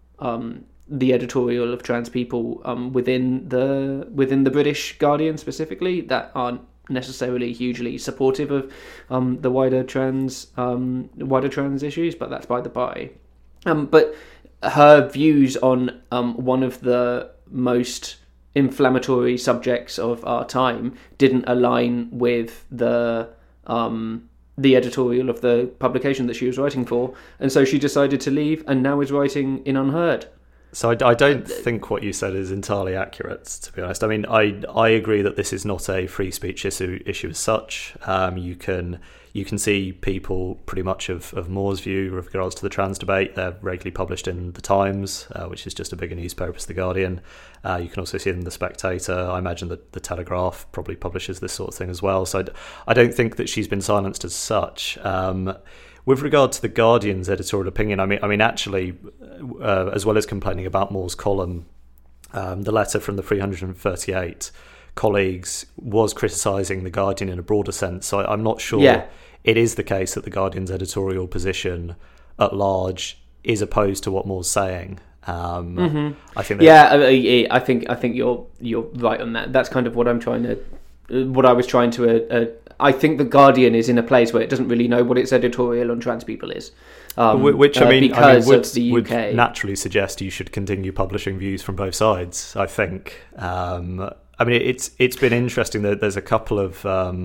the editorial of trans people within the British Guardian specifically that aren't necessarily hugely supportive of the wider trans issues, but that's by the by. But her views on one of the most inflammatory subjects of our time didn't align with the editorial of the publication that she was writing for, and so she decided to leave and now is writing in Unheard. So I don't think what you said is entirely accurate, to be honest. I mean, I agree that this is not a free speech issue as such. You can see people pretty much of Moore's view with regards to the trans debate. They're regularly published in The Times, which is just a bigger newspaper as The Guardian. You can also see them in The Spectator. I imagine that The Telegraph probably publishes this sort of thing as well. So I don't think that she's been silenced as such. With regard to The Guardian's editorial opinion, I mean, actually, as well as complaining about Moore's column, the letter from the 338 colleagues was criticising The Guardian in a broader sense. So I'm not sure it is the case that The Guardian's editorial position at large is opposed to what Moore's saying. I think I think you're right on that. That's kind of what I was trying to. I think the Guardian is in a place where it doesn't really know what its editorial on trans people is. Which because would, of the UK. would naturally suggest you should continue publishing views from both sides. I think. It's been interesting that there's a couple of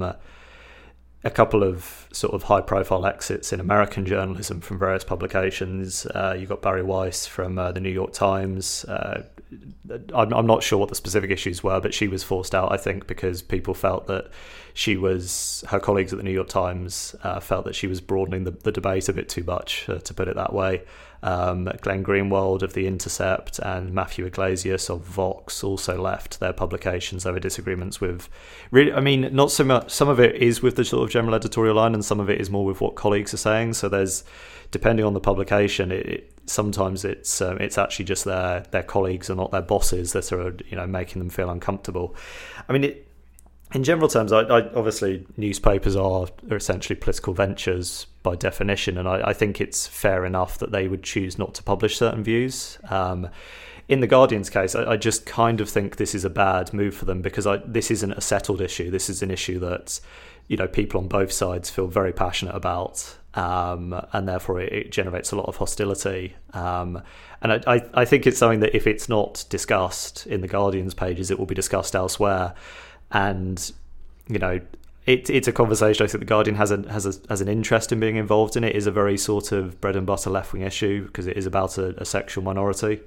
sort of high-profile exits in American journalism from various publications. You've got Barry Weiss from the New York Times. I'm not sure what the specific issues were, but she was forced out, I think, because people felt that her colleagues at the New York Times felt that she was broadening the debate a bit too much, to put it that way. Glenn Greenwald of The Intercept and Matthew Iglesias of Vox also left their publications over disagreements with, not so much, some of it is with the sort of general editorial line and some of it is more with what colleagues are saying. So there's, depending on the publication, sometimes it's actually just their colleagues and not their bosses that are making them feel uncomfortable. In general terms, I obviously newspapers are essentially political ventures by definition, and I think it's fair enough that they would choose not to publish certain views. In the Guardian's case, I just kind of think this is a bad move for them because this isn't a settled issue. This is an issue that people on both sides feel very passionate about, and therefore it generates a lot of hostility. And I think it's something that if it's not discussed in the Guardian's pages, it will be discussed elsewhere. And it's a conversation I think the Guardian has an interest in being involved in. It is a very sort of bread and butter left wing issue because it is about a sexual minority.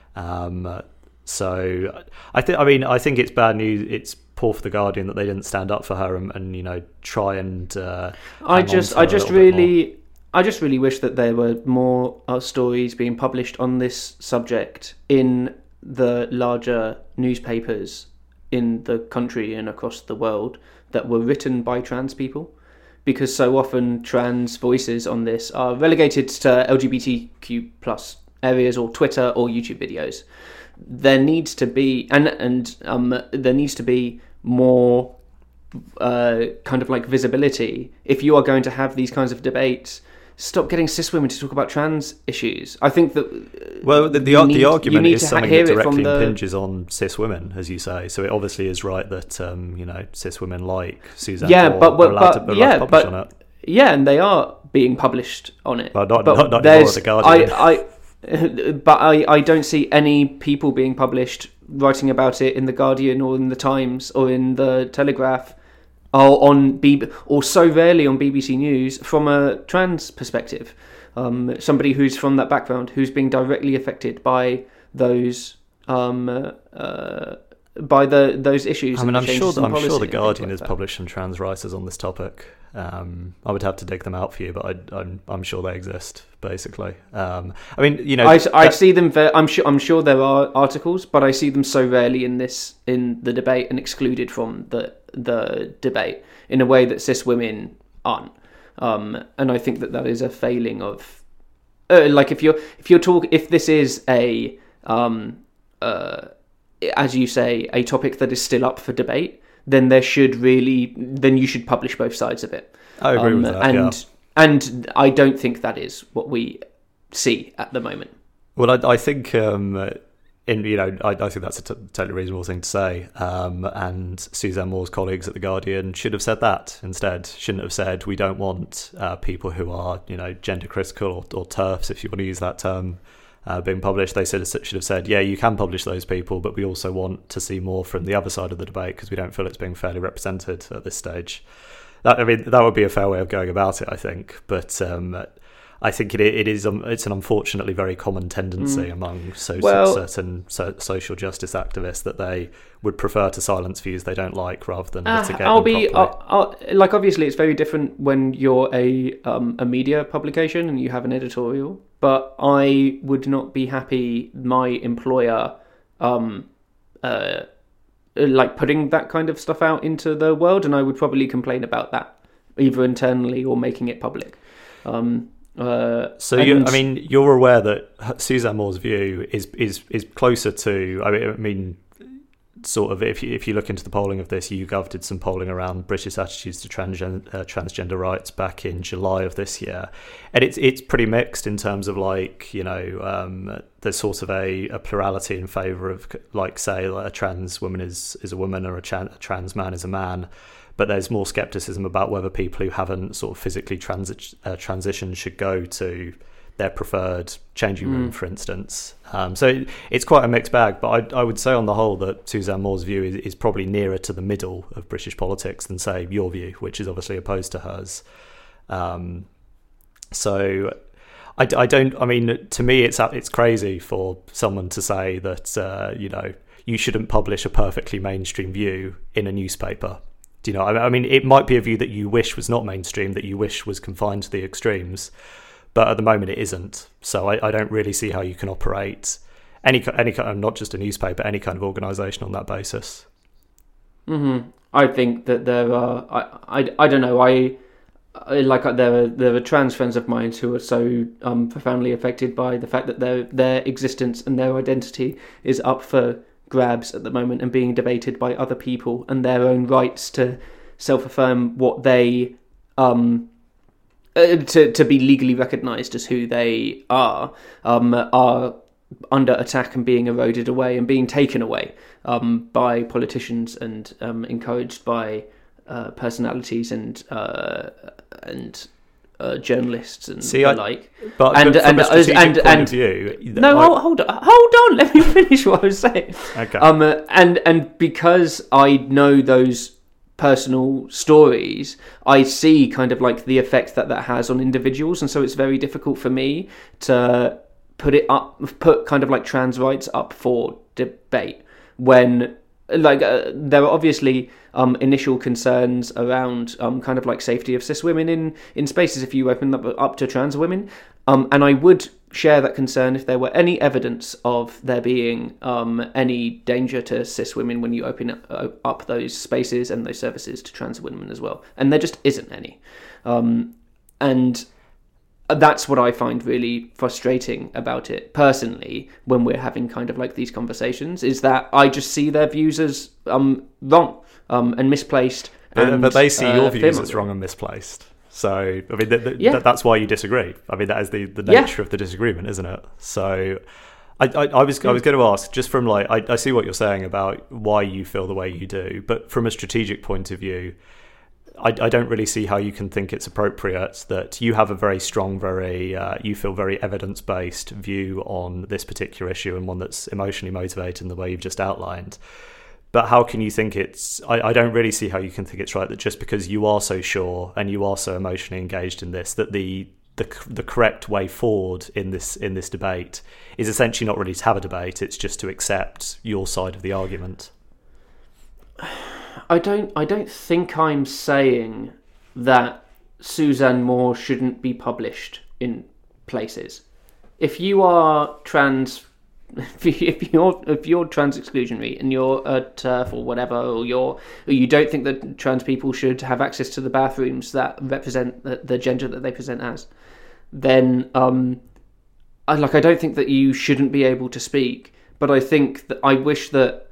So I think it's bad news. It's poor for the Guardian that they didn't stand up for her and try and. I just really wish that there were more stories being published on this subject in the larger newspapers in the country and across the world that were written by trans people, because so often trans voices on this are relegated to LGBTQ plus areas or Twitter or YouTube videos. There needs to be there needs to be more kind of like visibility. If you are going to have these kinds of debates, stop getting cis women to talk about trans issues. I think that the argument is something that directly impinges on cis women, as you say. So it obviously is right that cis women like Suzanne are allowed to publish on it. Yeah, and they are being published on it. Well, not anymore at the Guardian. I don't see any people being published writing about it in the Guardian or in the Times or in the Telegraph. Or so rarely on BBC News from a trans perspective, somebody who's from that background, who's being directly affected by those those issues. I'm sure the Guardian has published some trans writers on this topic. I would have to dig them out for you, but I'm sure they exist. Basically, I see them. I'm sure there are articles, but I see them so rarely in the debate and excluded from the debate in a way that cis women aren't. And I think that is a failing of if this is a as you say, a topic that is still up for debate, then you should publish both sides of it. I agree with that. And I don't think that is what we see at the moment. Well, I think I think that's a totally reasonable thing to say. And Suzanne Moore's colleagues at The Guardian should have said that instead. Shouldn't have said, we don't want people who are, gender critical or TERFs, if you want to use that term, being published. They should have said, yeah, you can publish those people, but we also want to see more from the other side of the debate because we don't feel it's being fairly represented at this stage. That would be a fair way of going about it, I think. But I think it's an unfortunately very common tendency among certain social justice activists that they would prefer to silence views they don't like rather than litigate them properly. Obviously it's very different when you're a media publication and you have an editorial, but I would not be happy my employer putting that kind of stuff out into the world, and I would probably complain about that either internally or making it public. You're aware that Suzanne Moore's view is closer to. sort of, if you look into the polling of this, YouGov did some polling around British attitudes to transgender rights back in July of this year, and it's pretty mixed in terms of like, you know, there's sort of a plurality in favour of, like, say, like a trans woman is a woman, or a trans man is a man, but there's more scepticism about whether people who haven't sort of physically transitioned should go to their preferred changing room, for instance. So it's quite a mixed bag, but I would say on the whole that Suzanne Moore's view is probably nearer to the middle of British politics than, say, your view, which is obviously opposed to hers. So I mean, to me, it's crazy for someone to say that, you know, you shouldn't publish a perfectly mainstream view in a newspaper. Do you know? I mean, it might be a view that you wish was not mainstream, that you wish was confined to the extremes, but at the moment it isn't. So I don't really see how you can operate any kind of, not just a newspaper, any kind of organisation on that basis. I think that there are. I don't know. I like there are trans friends of mine who are so profoundly affected by the fact that their existence and their identity is up for grabs at the moment and being debated by other people, and their own rights to self-affirm what they to be legally recognised as who they are under attack and being eroded away and being taken away by politicians and encouraged by personalities and journalists and the like. But from a strategic point of view, hold on, let me finish what I was saying. Okay. And because I know those personal stories, I see kind of like the effect that has on individuals, and so it's very difficult for me to put kind of like trans rights up for debate when like there are obviously initial concerns around kind of like safety of cis women in spaces if you open up to trans women, and I would share that concern if there were any evidence of there being any danger to cis women when you open up those spaces and those services to trans women as well, and there just isn't any, and that's what I find really frustrating about it personally when we're having kind of like these conversations, is that I just see their views as wrong and misplaced. But they see your views as wrong and misplaced. So, I mean, that's why you disagree. I mean, that is the nature of the disagreement, isn't it? So, I was going to ask, just from like, I see what you're saying about why you feel the way you do, but from a strategic point of view, I don't really see how you can think it's appropriate that you have a very strong, you feel very evidence-based view on this particular issue, and one that's emotionally motivated in the way you've just outlined. But how can you think I don't really see how you can think it's right that just because you are so sure and you are so emotionally engaged in this, that the correct way forward in this debate is essentially not really to have a debate, it's just to accept your side of the argument. I don't think I'm saying that Suzanne Moore shouldn't be published in places. If you are trans, if you're trans exclusionary and you're a TERF or whatever, or you don't think that trans people should have access to the bathrooms that represent the gender that they present as, then I don't think that you shouldn't be able to speak. But I think that I wish that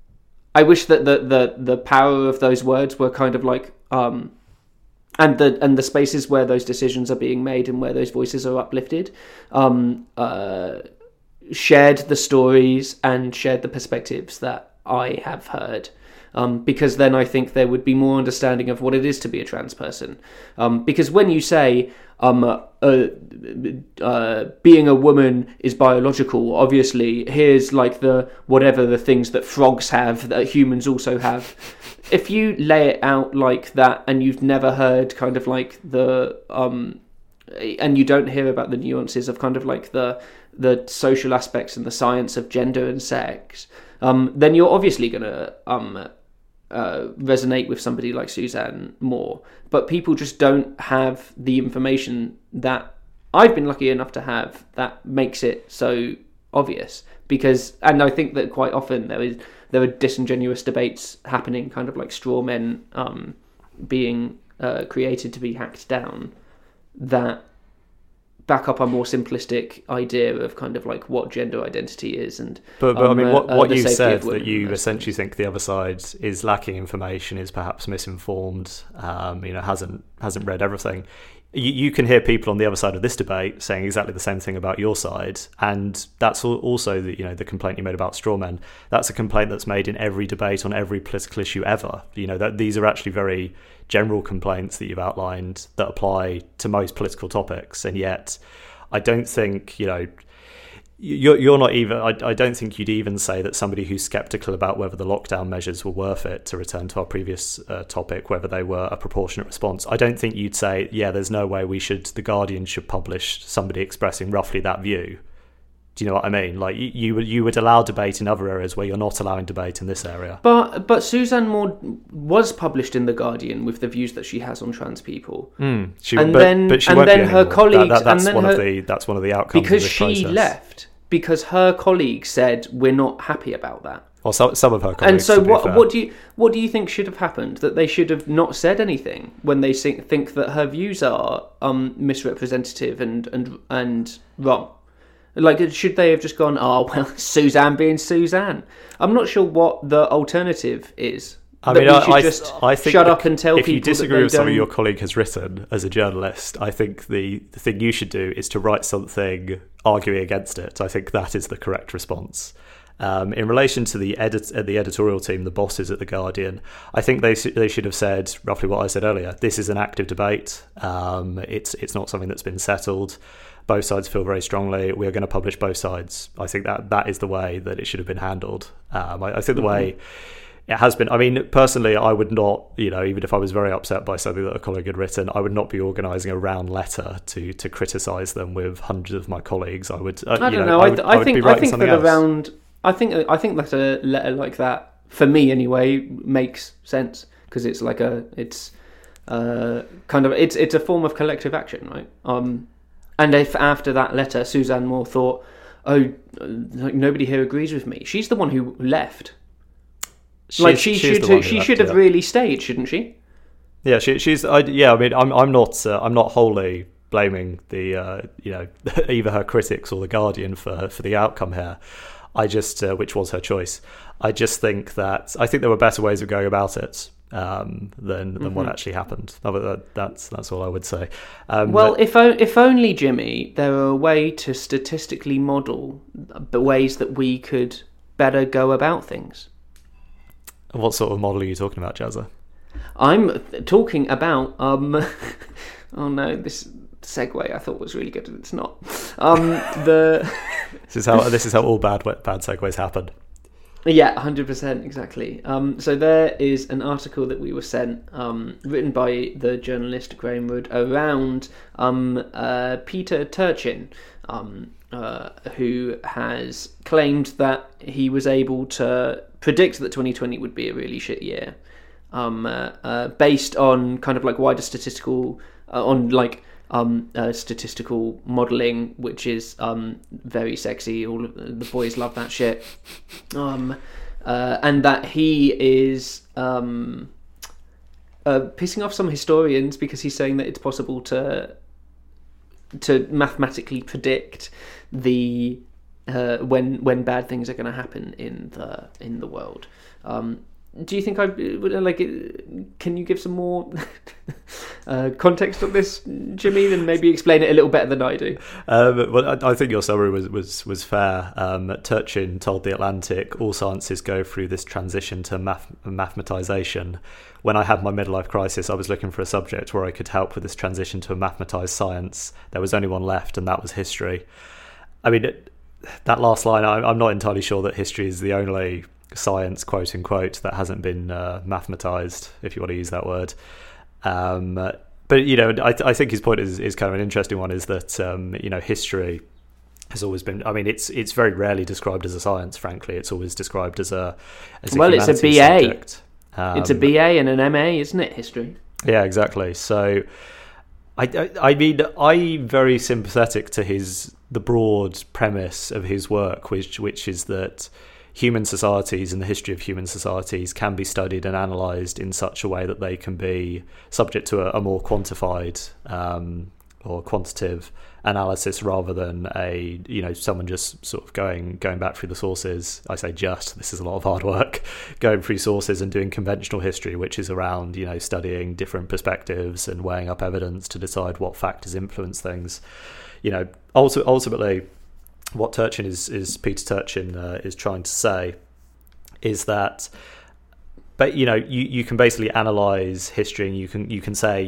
the power of those words were kind of like and the spaces where those decisions are being made and where those voices are uplifted shared the stories and shared the perspectives that I have heard, because then I think there would be more understanding of what it is to be a trans person, because when you say being a woman is biological, obviously here's like whatever the things that frogs have that humans also have. If you lay it out like that and you've never heard kind of like and you don't hear about the nuances of kind of like the social aspects and the science of gender and sex, then you're obviously going to resonate with somebody like Suzanne Moore. But people just don't have the information that I've been lucky enough to have that makes it so obvious. And I think that quite often there are disingenuous debates happening, kind of like straw men being created to be hacked down, that back up a more simplistic idea of kind of like what gender identity is. And but I mean, what you said, that you things. essentially think the other side is lacking information, is perhaps misinformed, hasn't read everything. You can hear people on the other side of this debate saying exactly the same thing about your side, and that's also the complaint you made about straw men. That's a complaint that's made in every debate on every political issue ever. That these are actually very general complaints that you've outlined that apply to most political topics, and yet I don't think you're not even. I don't think you'd even say that somebody who's sceptical about whether the lockdown measures were worth it, to return to our previous topic, whether they were a proportionate response. I don't think you'd say, yeah, there's no way the Guardian should publish somebody expressing roughly that view. Do you know what I mean? Like you would allow debate in other areas where you're not allowing debate in this area. But Suzanne Moore was published in the Guardian with the views that she has on trans people. Then her colleagues, that's one of the outcomes because of this she process. Left because her colleagues said we're not happy about that. Well, some of her colleagues. And so what do you think should have happened? That they should have not said anything when they think that her views are misrepresentative and wrong. Like, should they have just gone, oh, well, Suzanne being Suzanne? I'm not sure what the alternative is. I think shut up and tell people. If you disagree with something your colleague has written as a journalist, I think the thing you should do is to write something arguing against it. I think that is the correct response. In relation to the editorial team, the bosses at The Guardian, I think they should have said roughly what I said earlier. This is an active debate. It's not something that's been settled. Both sides feel very strongly. We are going to publish both sides. I think that is the way that it should have been handled. I think the way it has been. I mean, personally, I would not, even if I was very upset by something that a colleague had written, I would not be organising a round letter to criticise them with hundreds of my colleagues. I would. I don't know. I think that a letter like that, for me anyway, makes sense because it's like it's a form of collective action, right? And if after that letter Suzanne Moore thought, oh, nobody here agrees with me, she's the one who left. She should have really stayed, shouldn't she? Yeah, she's. I mean, I'm not wholly blaming the either her critics or the Guardian for the outcome here. I just, which was her choice. I just think that there were better ways of going about it than what actually happened. That's all I would say. If only, Jimmy, there were a way to statistically model the ways that we could better go about things. What sort of model are you talking about, Jazza? I'm talking about oh no, this segue I thought was really good. It's not. This is how all bad segues happen. Yeah, 100%, exactly. So there is an article that we were sent, written by the journalist Graham Wood, around Peter Turchin, who has claimed that he was able to predict that 2020 would be a really shit year, based on kind of like wider statistical, statistical modelling, which is very sexy. All of the boys love that shit, and that he is pissing off some historians because he's saying that it's possible to mathematically predict the when bad things are going to happen in the world. Do you think can you give some more context on this, Jimmy, and maybe explain it a little better than I do? Well, I think your summary was fair. Turchin told The Atlantic, all sciences go through this transition to mathematisation. When I had my midlife crisis, I was looking for a subject where I could help with this transition to a mathematised science. There was only one left, and that was history. I mean, that last line, I'm not entirely sure that history is the only science, quote unquote, that hasn't been mathematised, if you want to use that word. But I think his point is kind of an interesting one, is that history has always been. I mean, it's very rarely described as a science. Frankly, it's always described as a it's a BA. Subject. It's a BA and an MA, isn't it? History. Yeah, exactly. So, I mean, I'm very sympathetic to the broad premise of his work, which is that human societies and the history of human societies can be studied and analysed in such a way that they can be subject to a more quantified or quantitative analysis rather than a, someone just sort of going back through the sources. I say just, this is a lot of hard work, going through sources and doing conventional history, which is around, studying different perspectives and weighing up evidence to decide what factors influence things. Ultimately, what Turchin is Peter Turchin is trying to say is that, but you can basically analyze history, and you can say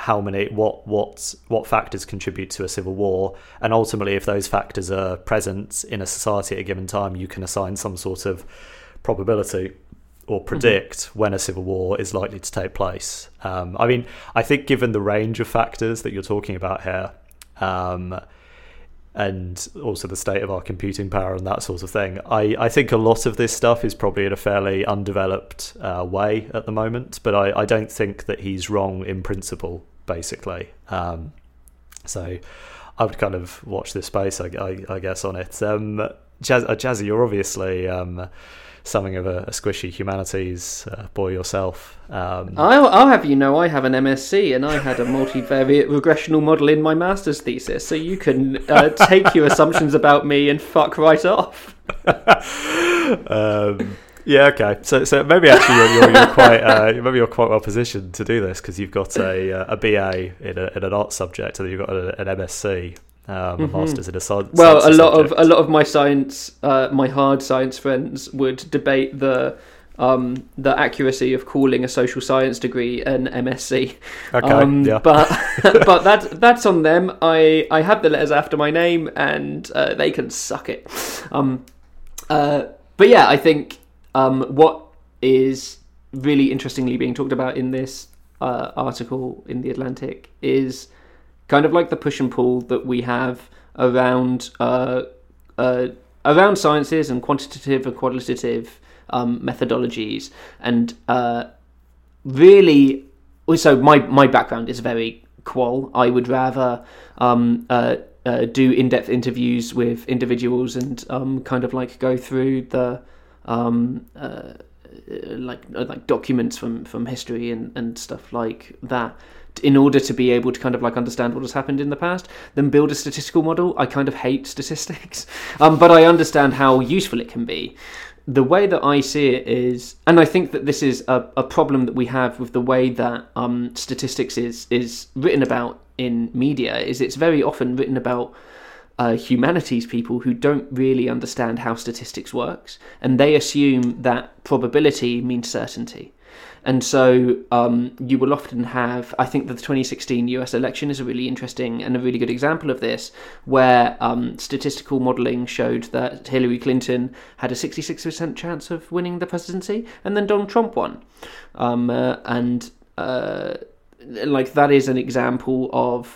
what factors contribute to a civil war, and ultimately if those factors are present in a society at a given time, you can assign some sort of probability or predict when a civil war is likely to take place. I think given the range of factors that you're talking about here, and also the state of our computing power and that sort of thing, I think a lot of this stuff is probably in a fairly undeveloped way at the moment, but I don't think that he's wrong in principle, basically. So I would kind of watch this space, I guess, on it. Jazzy, you're obviously something of a squishy humanities boy yourself. I'll have you know, I have an MSc and I had a multivariate regressional model in my master's thesis, so you can take your assumptions about me and fuck right off. Yeah, okay. So maybe actually you're quite well positioned to do this, because you've got a BA in an art subject, and then you've got an MSc. A master's in a science. Well, a lot of my science, my hard science friends would debate the accuracy of calling a social science degree an MSc. Okay, yeah. But that's on them. I have the letters after my name, and they can suck it. But yeah, I think what is really interestingly being talked about in this article in The Atlantic is kind of like the push and pull that we have around sciences and quantitative and qualitative methodologies, and really, so my background is very qual. I would rather do in-depth interviews with individuals and kind of like go through the like documents from history and stuff like that, in order to be able to kind of like understand what has happened in the past, then build a statistical model. I kind of hate statistics, but I understand how useful it can be. The way that I see it is, and I think that this is a problem that we have with the way that statistics is written about in media, is it's very often written about humanities people who don't really understand how statistics works, and they assume that probability means certainty. And so you will often have, I think that the 2016 US election is a really interesting and a really good example of this, where statistical modelling showed that Hillary Clinton had a 66% chance of winning the presidency, and then Donald Trump won. Like that is an example of,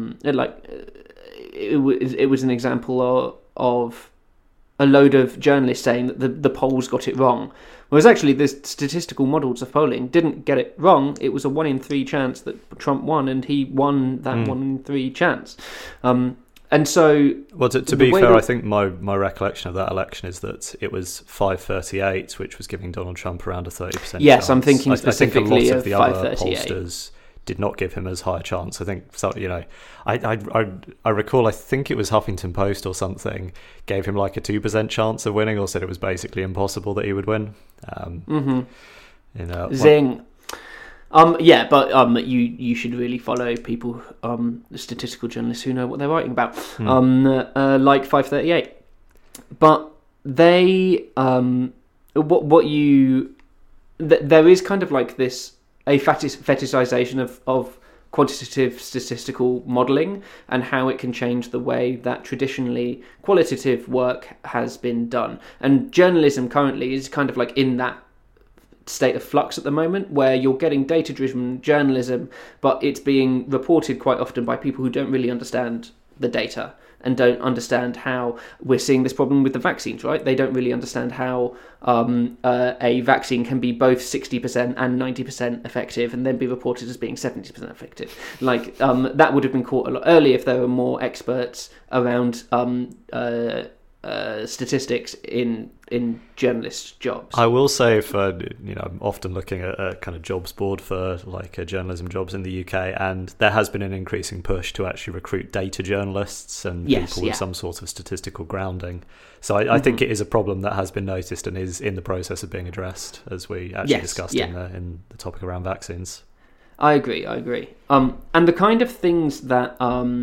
it was an example of a load of journalists saying that the polls got it wrong. Whereas actually the statistical models of polling didn't get it wrong. It was a 1 in 3 chance that Trump won, and he won that 1 in 3 chance. And so... Well, to be fair, I think my recollection of that election is that it was 538, which was giving Donald Trump around a 30% chance. Yes, I'm thinking specifically I think a lot of the other 538. pollsters did not give him as high a chance. I think, so, I recall, I think it was Huffington Post or something, gave him like a 2% chance of winning, or said it was basically impossible that he would win. Zing. Yeah, but you should really follow people, statistical journalists who know what they're writing about, like 538. But they, there is kind of like this, a fetishization of quantitative statistical modelling and how it can change the way that traditionally qualitative work has been done. And journalism currently is kind of like in that state of flux at the moment, where you're getting data-driven journalism, but it's being reported quite often by people who don't really understand the data and don't understand how we're seeing this problem with the vaccines, right? They don't really understand how a vaccine can be both 60% and 90% effective and then be reported as being 70% effective. Like, that would have been caught a lot earlier if there were more experts around statistics in journalist jobs. I will say, I'm often looking at a kind of jobs board for journalism jobs in the UK, and there has been an increasing push to actually recruit data journalists and people with some sort of statistical grounding. So I think it is a problem that has been noticed and is in the process of being addressed, as we actually discussed in the topic around vaccines. I agree. And the kind of things that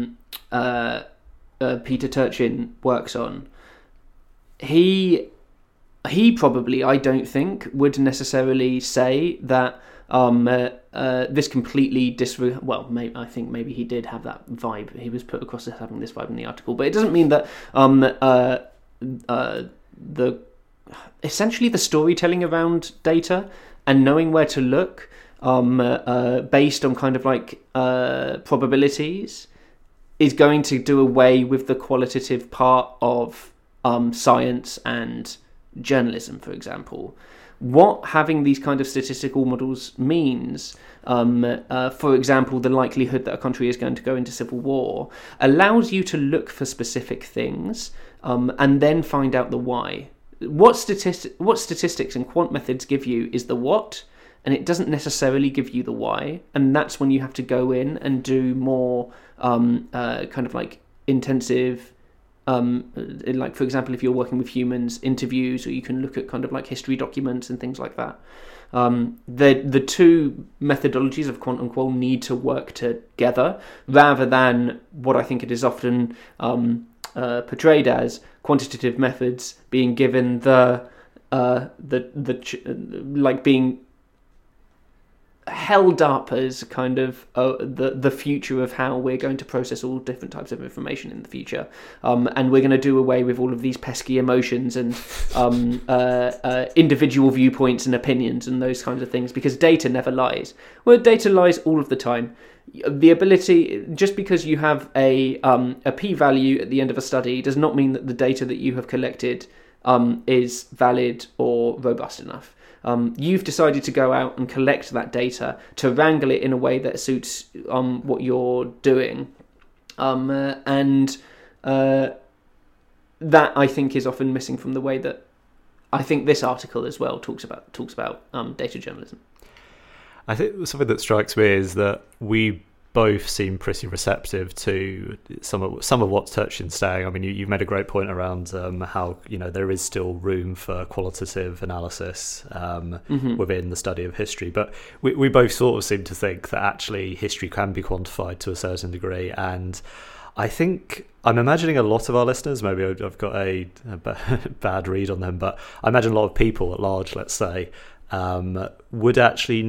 Peter Turchin works on, he probably, I don't think, would necessarily say that this completely I think maybe he did have that vibe. He was put across as having this vibe in the article, but it doesn't mean that essentially the storytelling around data and knowing where to look based on kind of like probabilities is going to do away with the qualitative part of science and journalism, for example. What having these kind of statistical models means, for example, the likelihood that a country is going to go into civil war, allows you to look for specific things and then find out the why. What statistics and quant methods give you is the what, and it doesn't necessarily give you the why, and that's when you have to go in and do more kind of like intensive, like for example, if you're working with humans, interviews, or you can look at kind of like history documents and things like that. The two methodologies of quant and qual need to work together, rather than what I think it is often portrayed as quantitative methods being given being held up as kind of the future of how we're going to process all different types of information in the future, and we're going to do away with all of these pesky emotions and individual viewpoints and opinions and those kinds of things, because data never lies. Well, data lies all of the time. The ability, just because you have a p-value at the end of a study, does not mean that the data that you have collected is valid or robust enough. You've decided to go out and collect that data to wrangle it in a way that suits what you're doing, and that I think is often missing from the way that I think this article as well talks about data journalism. I think something that strikes me is that we both seem pretty receptive to some of what Turchin's saying. I mean, you've made a great point around how there is still room for qualitative analysis within the study of history, but we both sort of seem to think that actually history can be quantified to a certain degree. And I think I'm imagining a lot of our listeners, maybe I've got a bad read on them, but I imagine a lot of people at large, let's say, would actually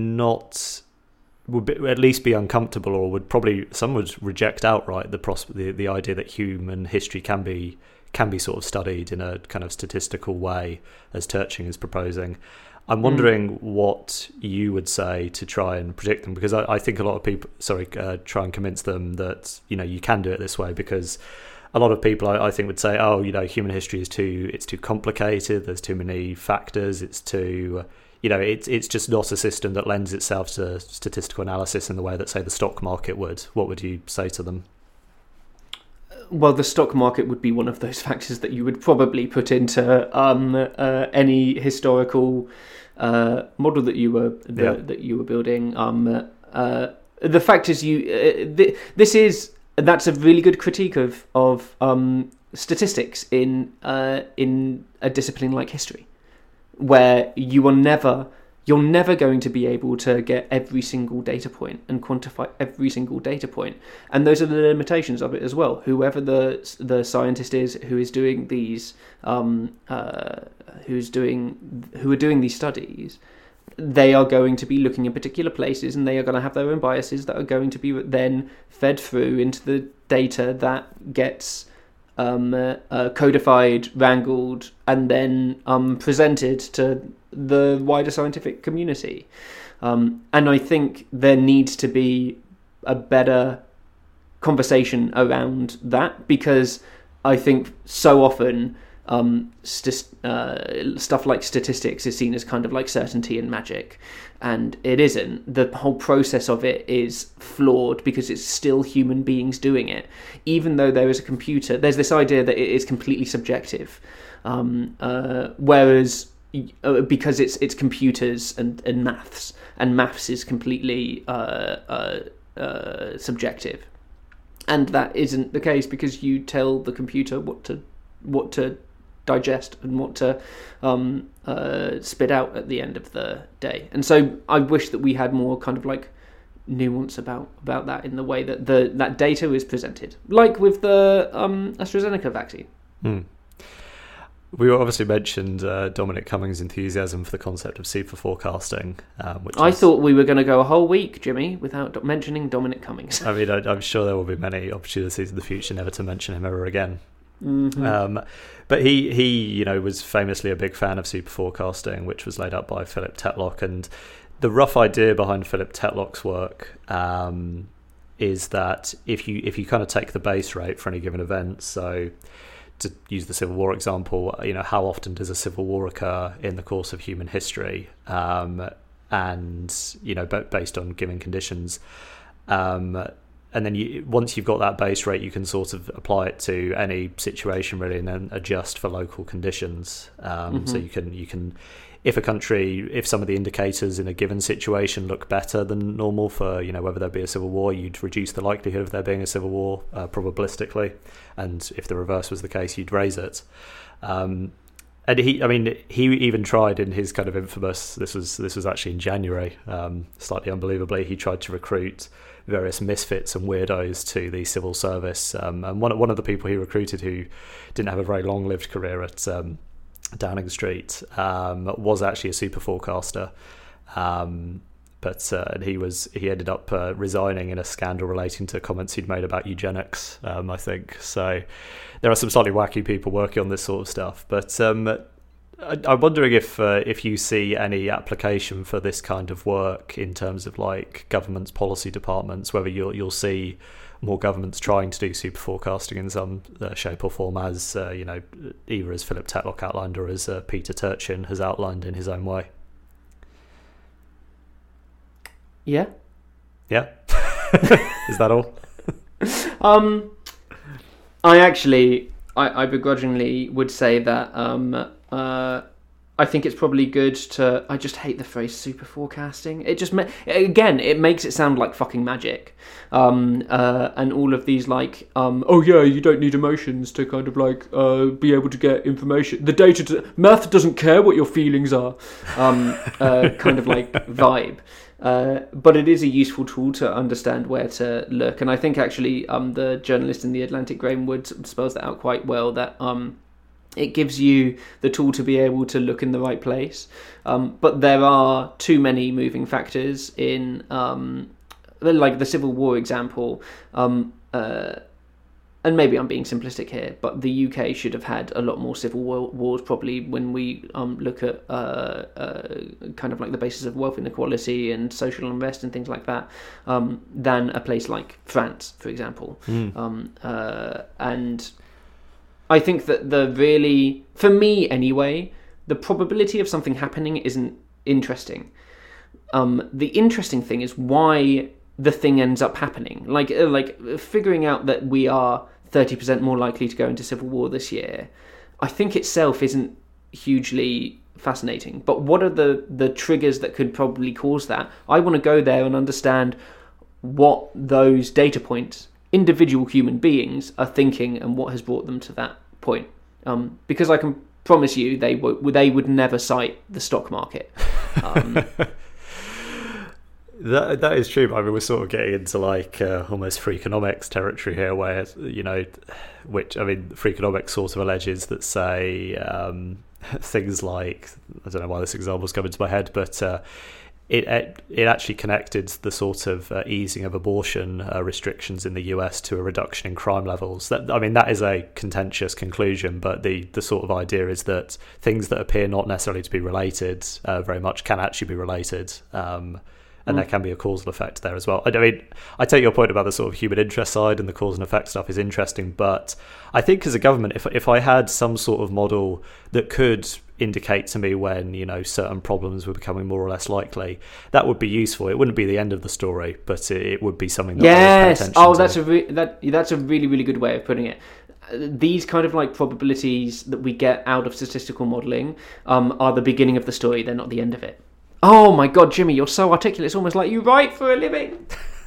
at least be uncomfortable, or some would reject outright the idea that human history can be sort of studied in a kind of statistical way, as Turchin is proposing. I'm wondering what you would say to try and predict them, because I think a lot of people try and convince them that you can do it this way, because a lot of people I think would say, human history is too complicated, there's too many factors, it's too it's just not a system that lends itself to statistical analysis in the way that, say, the stock market would. What would you say to them? Well, the stock market would be one of those factors that you would probably put into any historical model that you were building. The fact is, that's a really good critique of statistics in a discipline like history, where you're never going to be able to get every single data point and quantify every single data point, and those are the limitations of it as well. Whoever the scientist is who is doing these who are doing these studies, they are going to be looking in particular places, and they are going to have their own biases that are going to be then fed through into the data that gets codified, wrangled, and then presented to the wider scientific community. And I think there needs to be a better conversation around that, because I think so often stuff like statistics is seen as kind of like certainty and magic, and it isn't. The whole process of it is flawed because it's still human beings doing it. Even though there is a computer, there's this idea that it is completely subjective, whereas because it's computers and maths is completely subjective, and that isn't the case because you tell the computer what to digest and what to spit out at the end of the day. And so I wish that we had more kind of like nuance about that in the way that that data is presented, like with the AstraZeneca vaccine. We obviously mentioned Dominic Cummings' enthusiasm for the concept of super forecasting, which I thought we were going to go a whole week, Jimmy, without mentioning Dominic Cummings. I mean, I'm sure there will be many opportunities in the future never to mention him ever again. Mm-hmm. But he was famously a big fan of super forecasting, which was laid out by Philip Tetlock. And the rough idea behind Philip Tetlock's work is that if you kind of take the base rate for any given event, so to use the Civil War example, how often does a civil war occur in the course of human history, and based on given conditions. And then once you've got that base rate, you can sort of apply it to any situation really, and then adjust for local conditions. So you can, if some of the indicators in a given situation look better than normal for whether there be a civil war, you'd reduce the likelihood of there being a civil war probabilistically, and if the reverse was the case, you'd raise it. And he even tried in his kind of infamous. This was actually in January. Slightly unbelievably, he tried to recruit various misfits and weirdos to the civil service. And one of the people he recruited, who didn't have a very long-lived career at Downing Street, was actually a super forecaster. But he ended up resigning in a scandal relating to comments he'd made about eugenics, I think. So there are some slightly wacky people working on this sort of stuff. But I'm wondering if you see any application for this kind of work in terms of like government's policy departments, whether you'll see more governments trying to do super forecasting in some shape or form, as either as Philip Tetlock outlined or as Peter Turchin has outlined in his own way. Yeah. Is that all? I begrudgingly would say that I think it's probably good to. I just hate the phrase super forecasting. It just it makes it sound like fucking magic, and all of these like you don't need emotions to kind of like be able to get information. The math doesn't care what your feelings are, kind of like vibe. But it is a useful tool to understand where to look, and I think actually the journalist in The Atlantic, Graham Woods, spells that out quite well, that it gives you the tool to be able to look in the right place, but there are too many moving factors in like the Civil War example, and maybe I'm being simplistic here, but the UK should have had a lot more civil wars probably when we look at kind of like the basis of wealth inequality and social unrest and things like that, than a place like France, for example. And I think that for me anyway, the probability of something happening isn't interesting. The interesting thing is why the thing ends up happening. Like figuring out that we are 30% more likely to go into civil war this year, I think itself isn't hugely fascinating. But what are the triggers that could probably cause that? I want to go there and understand what those data points, individual human beings, are thinking and what has brought them to that point. Because I can promise you they would never cite the stock market. That is true. I mean, we're sort of getting into like almost Freakonomics territory here, where Freakonomics sort of alleges that, say, things like, I don't know why this example's come into my head, but it actually connected the sort of easing of abortion restrictions in the US to a reduction in crime levels. That is a contentious conclusion, but the sort of idea is that things that appear not necessarily to be related very much can actually be related. And there can be a causal effect there as well. I mean, I take your point about the sort of human interest side, and the cause and effect stuff is interesting. But I think as a government, if I had some sort of model that could indicate to me when, certain problems were becoming more or less likely, that would be useful. It wouldn't be the end of the story, but it would be something that I would pay attention to. That's a really, really good way of putting it. These kind of like probabilities that we get out of statistical modelling are the beginning of the story. They're not the end of it. Oh my God, Jimmy, you're so articulate. It's almost like you write for a living.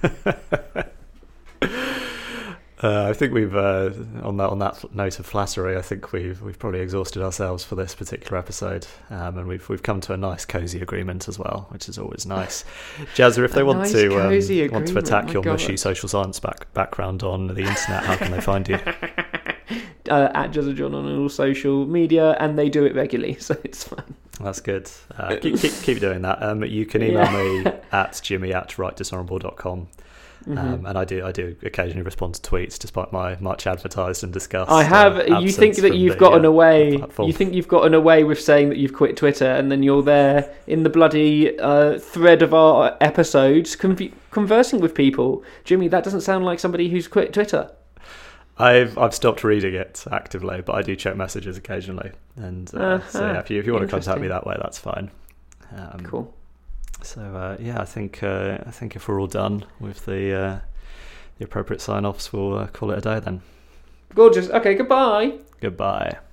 I think we've on that note of flattery, I think we've probably exhausted ourselves for this particular episode, and we've come to a nice cosy agreement as well, which is always nice. Jazza, if they want to attack your mushy social science background on the internet, how can they find you? At JazzaJohn on all social media, and they do it regularly, so it's fun. That's good. Keep doing that. You can email me at jimmy@rightdishonourable.com. And I do occasionally respond to tweets, despite my much advertised and discussed. I have. You think that you've gotten away? Platform. You think you've gotten away with saying that you've quit Twitter, and then you're there in the bloody thread of our episodes conversing with people. Jimmy, that doesn't sound like somebody who's quit Twitter. I've stopped reading it actively, but I do check messages occasionally, and so yeah, if you want to contact me that way, that's fine. Cool. So I think if we're all done with the appropriate sign-offs, we'll call it a day then. Gorgeous. Okay, goodbye. Goodbye.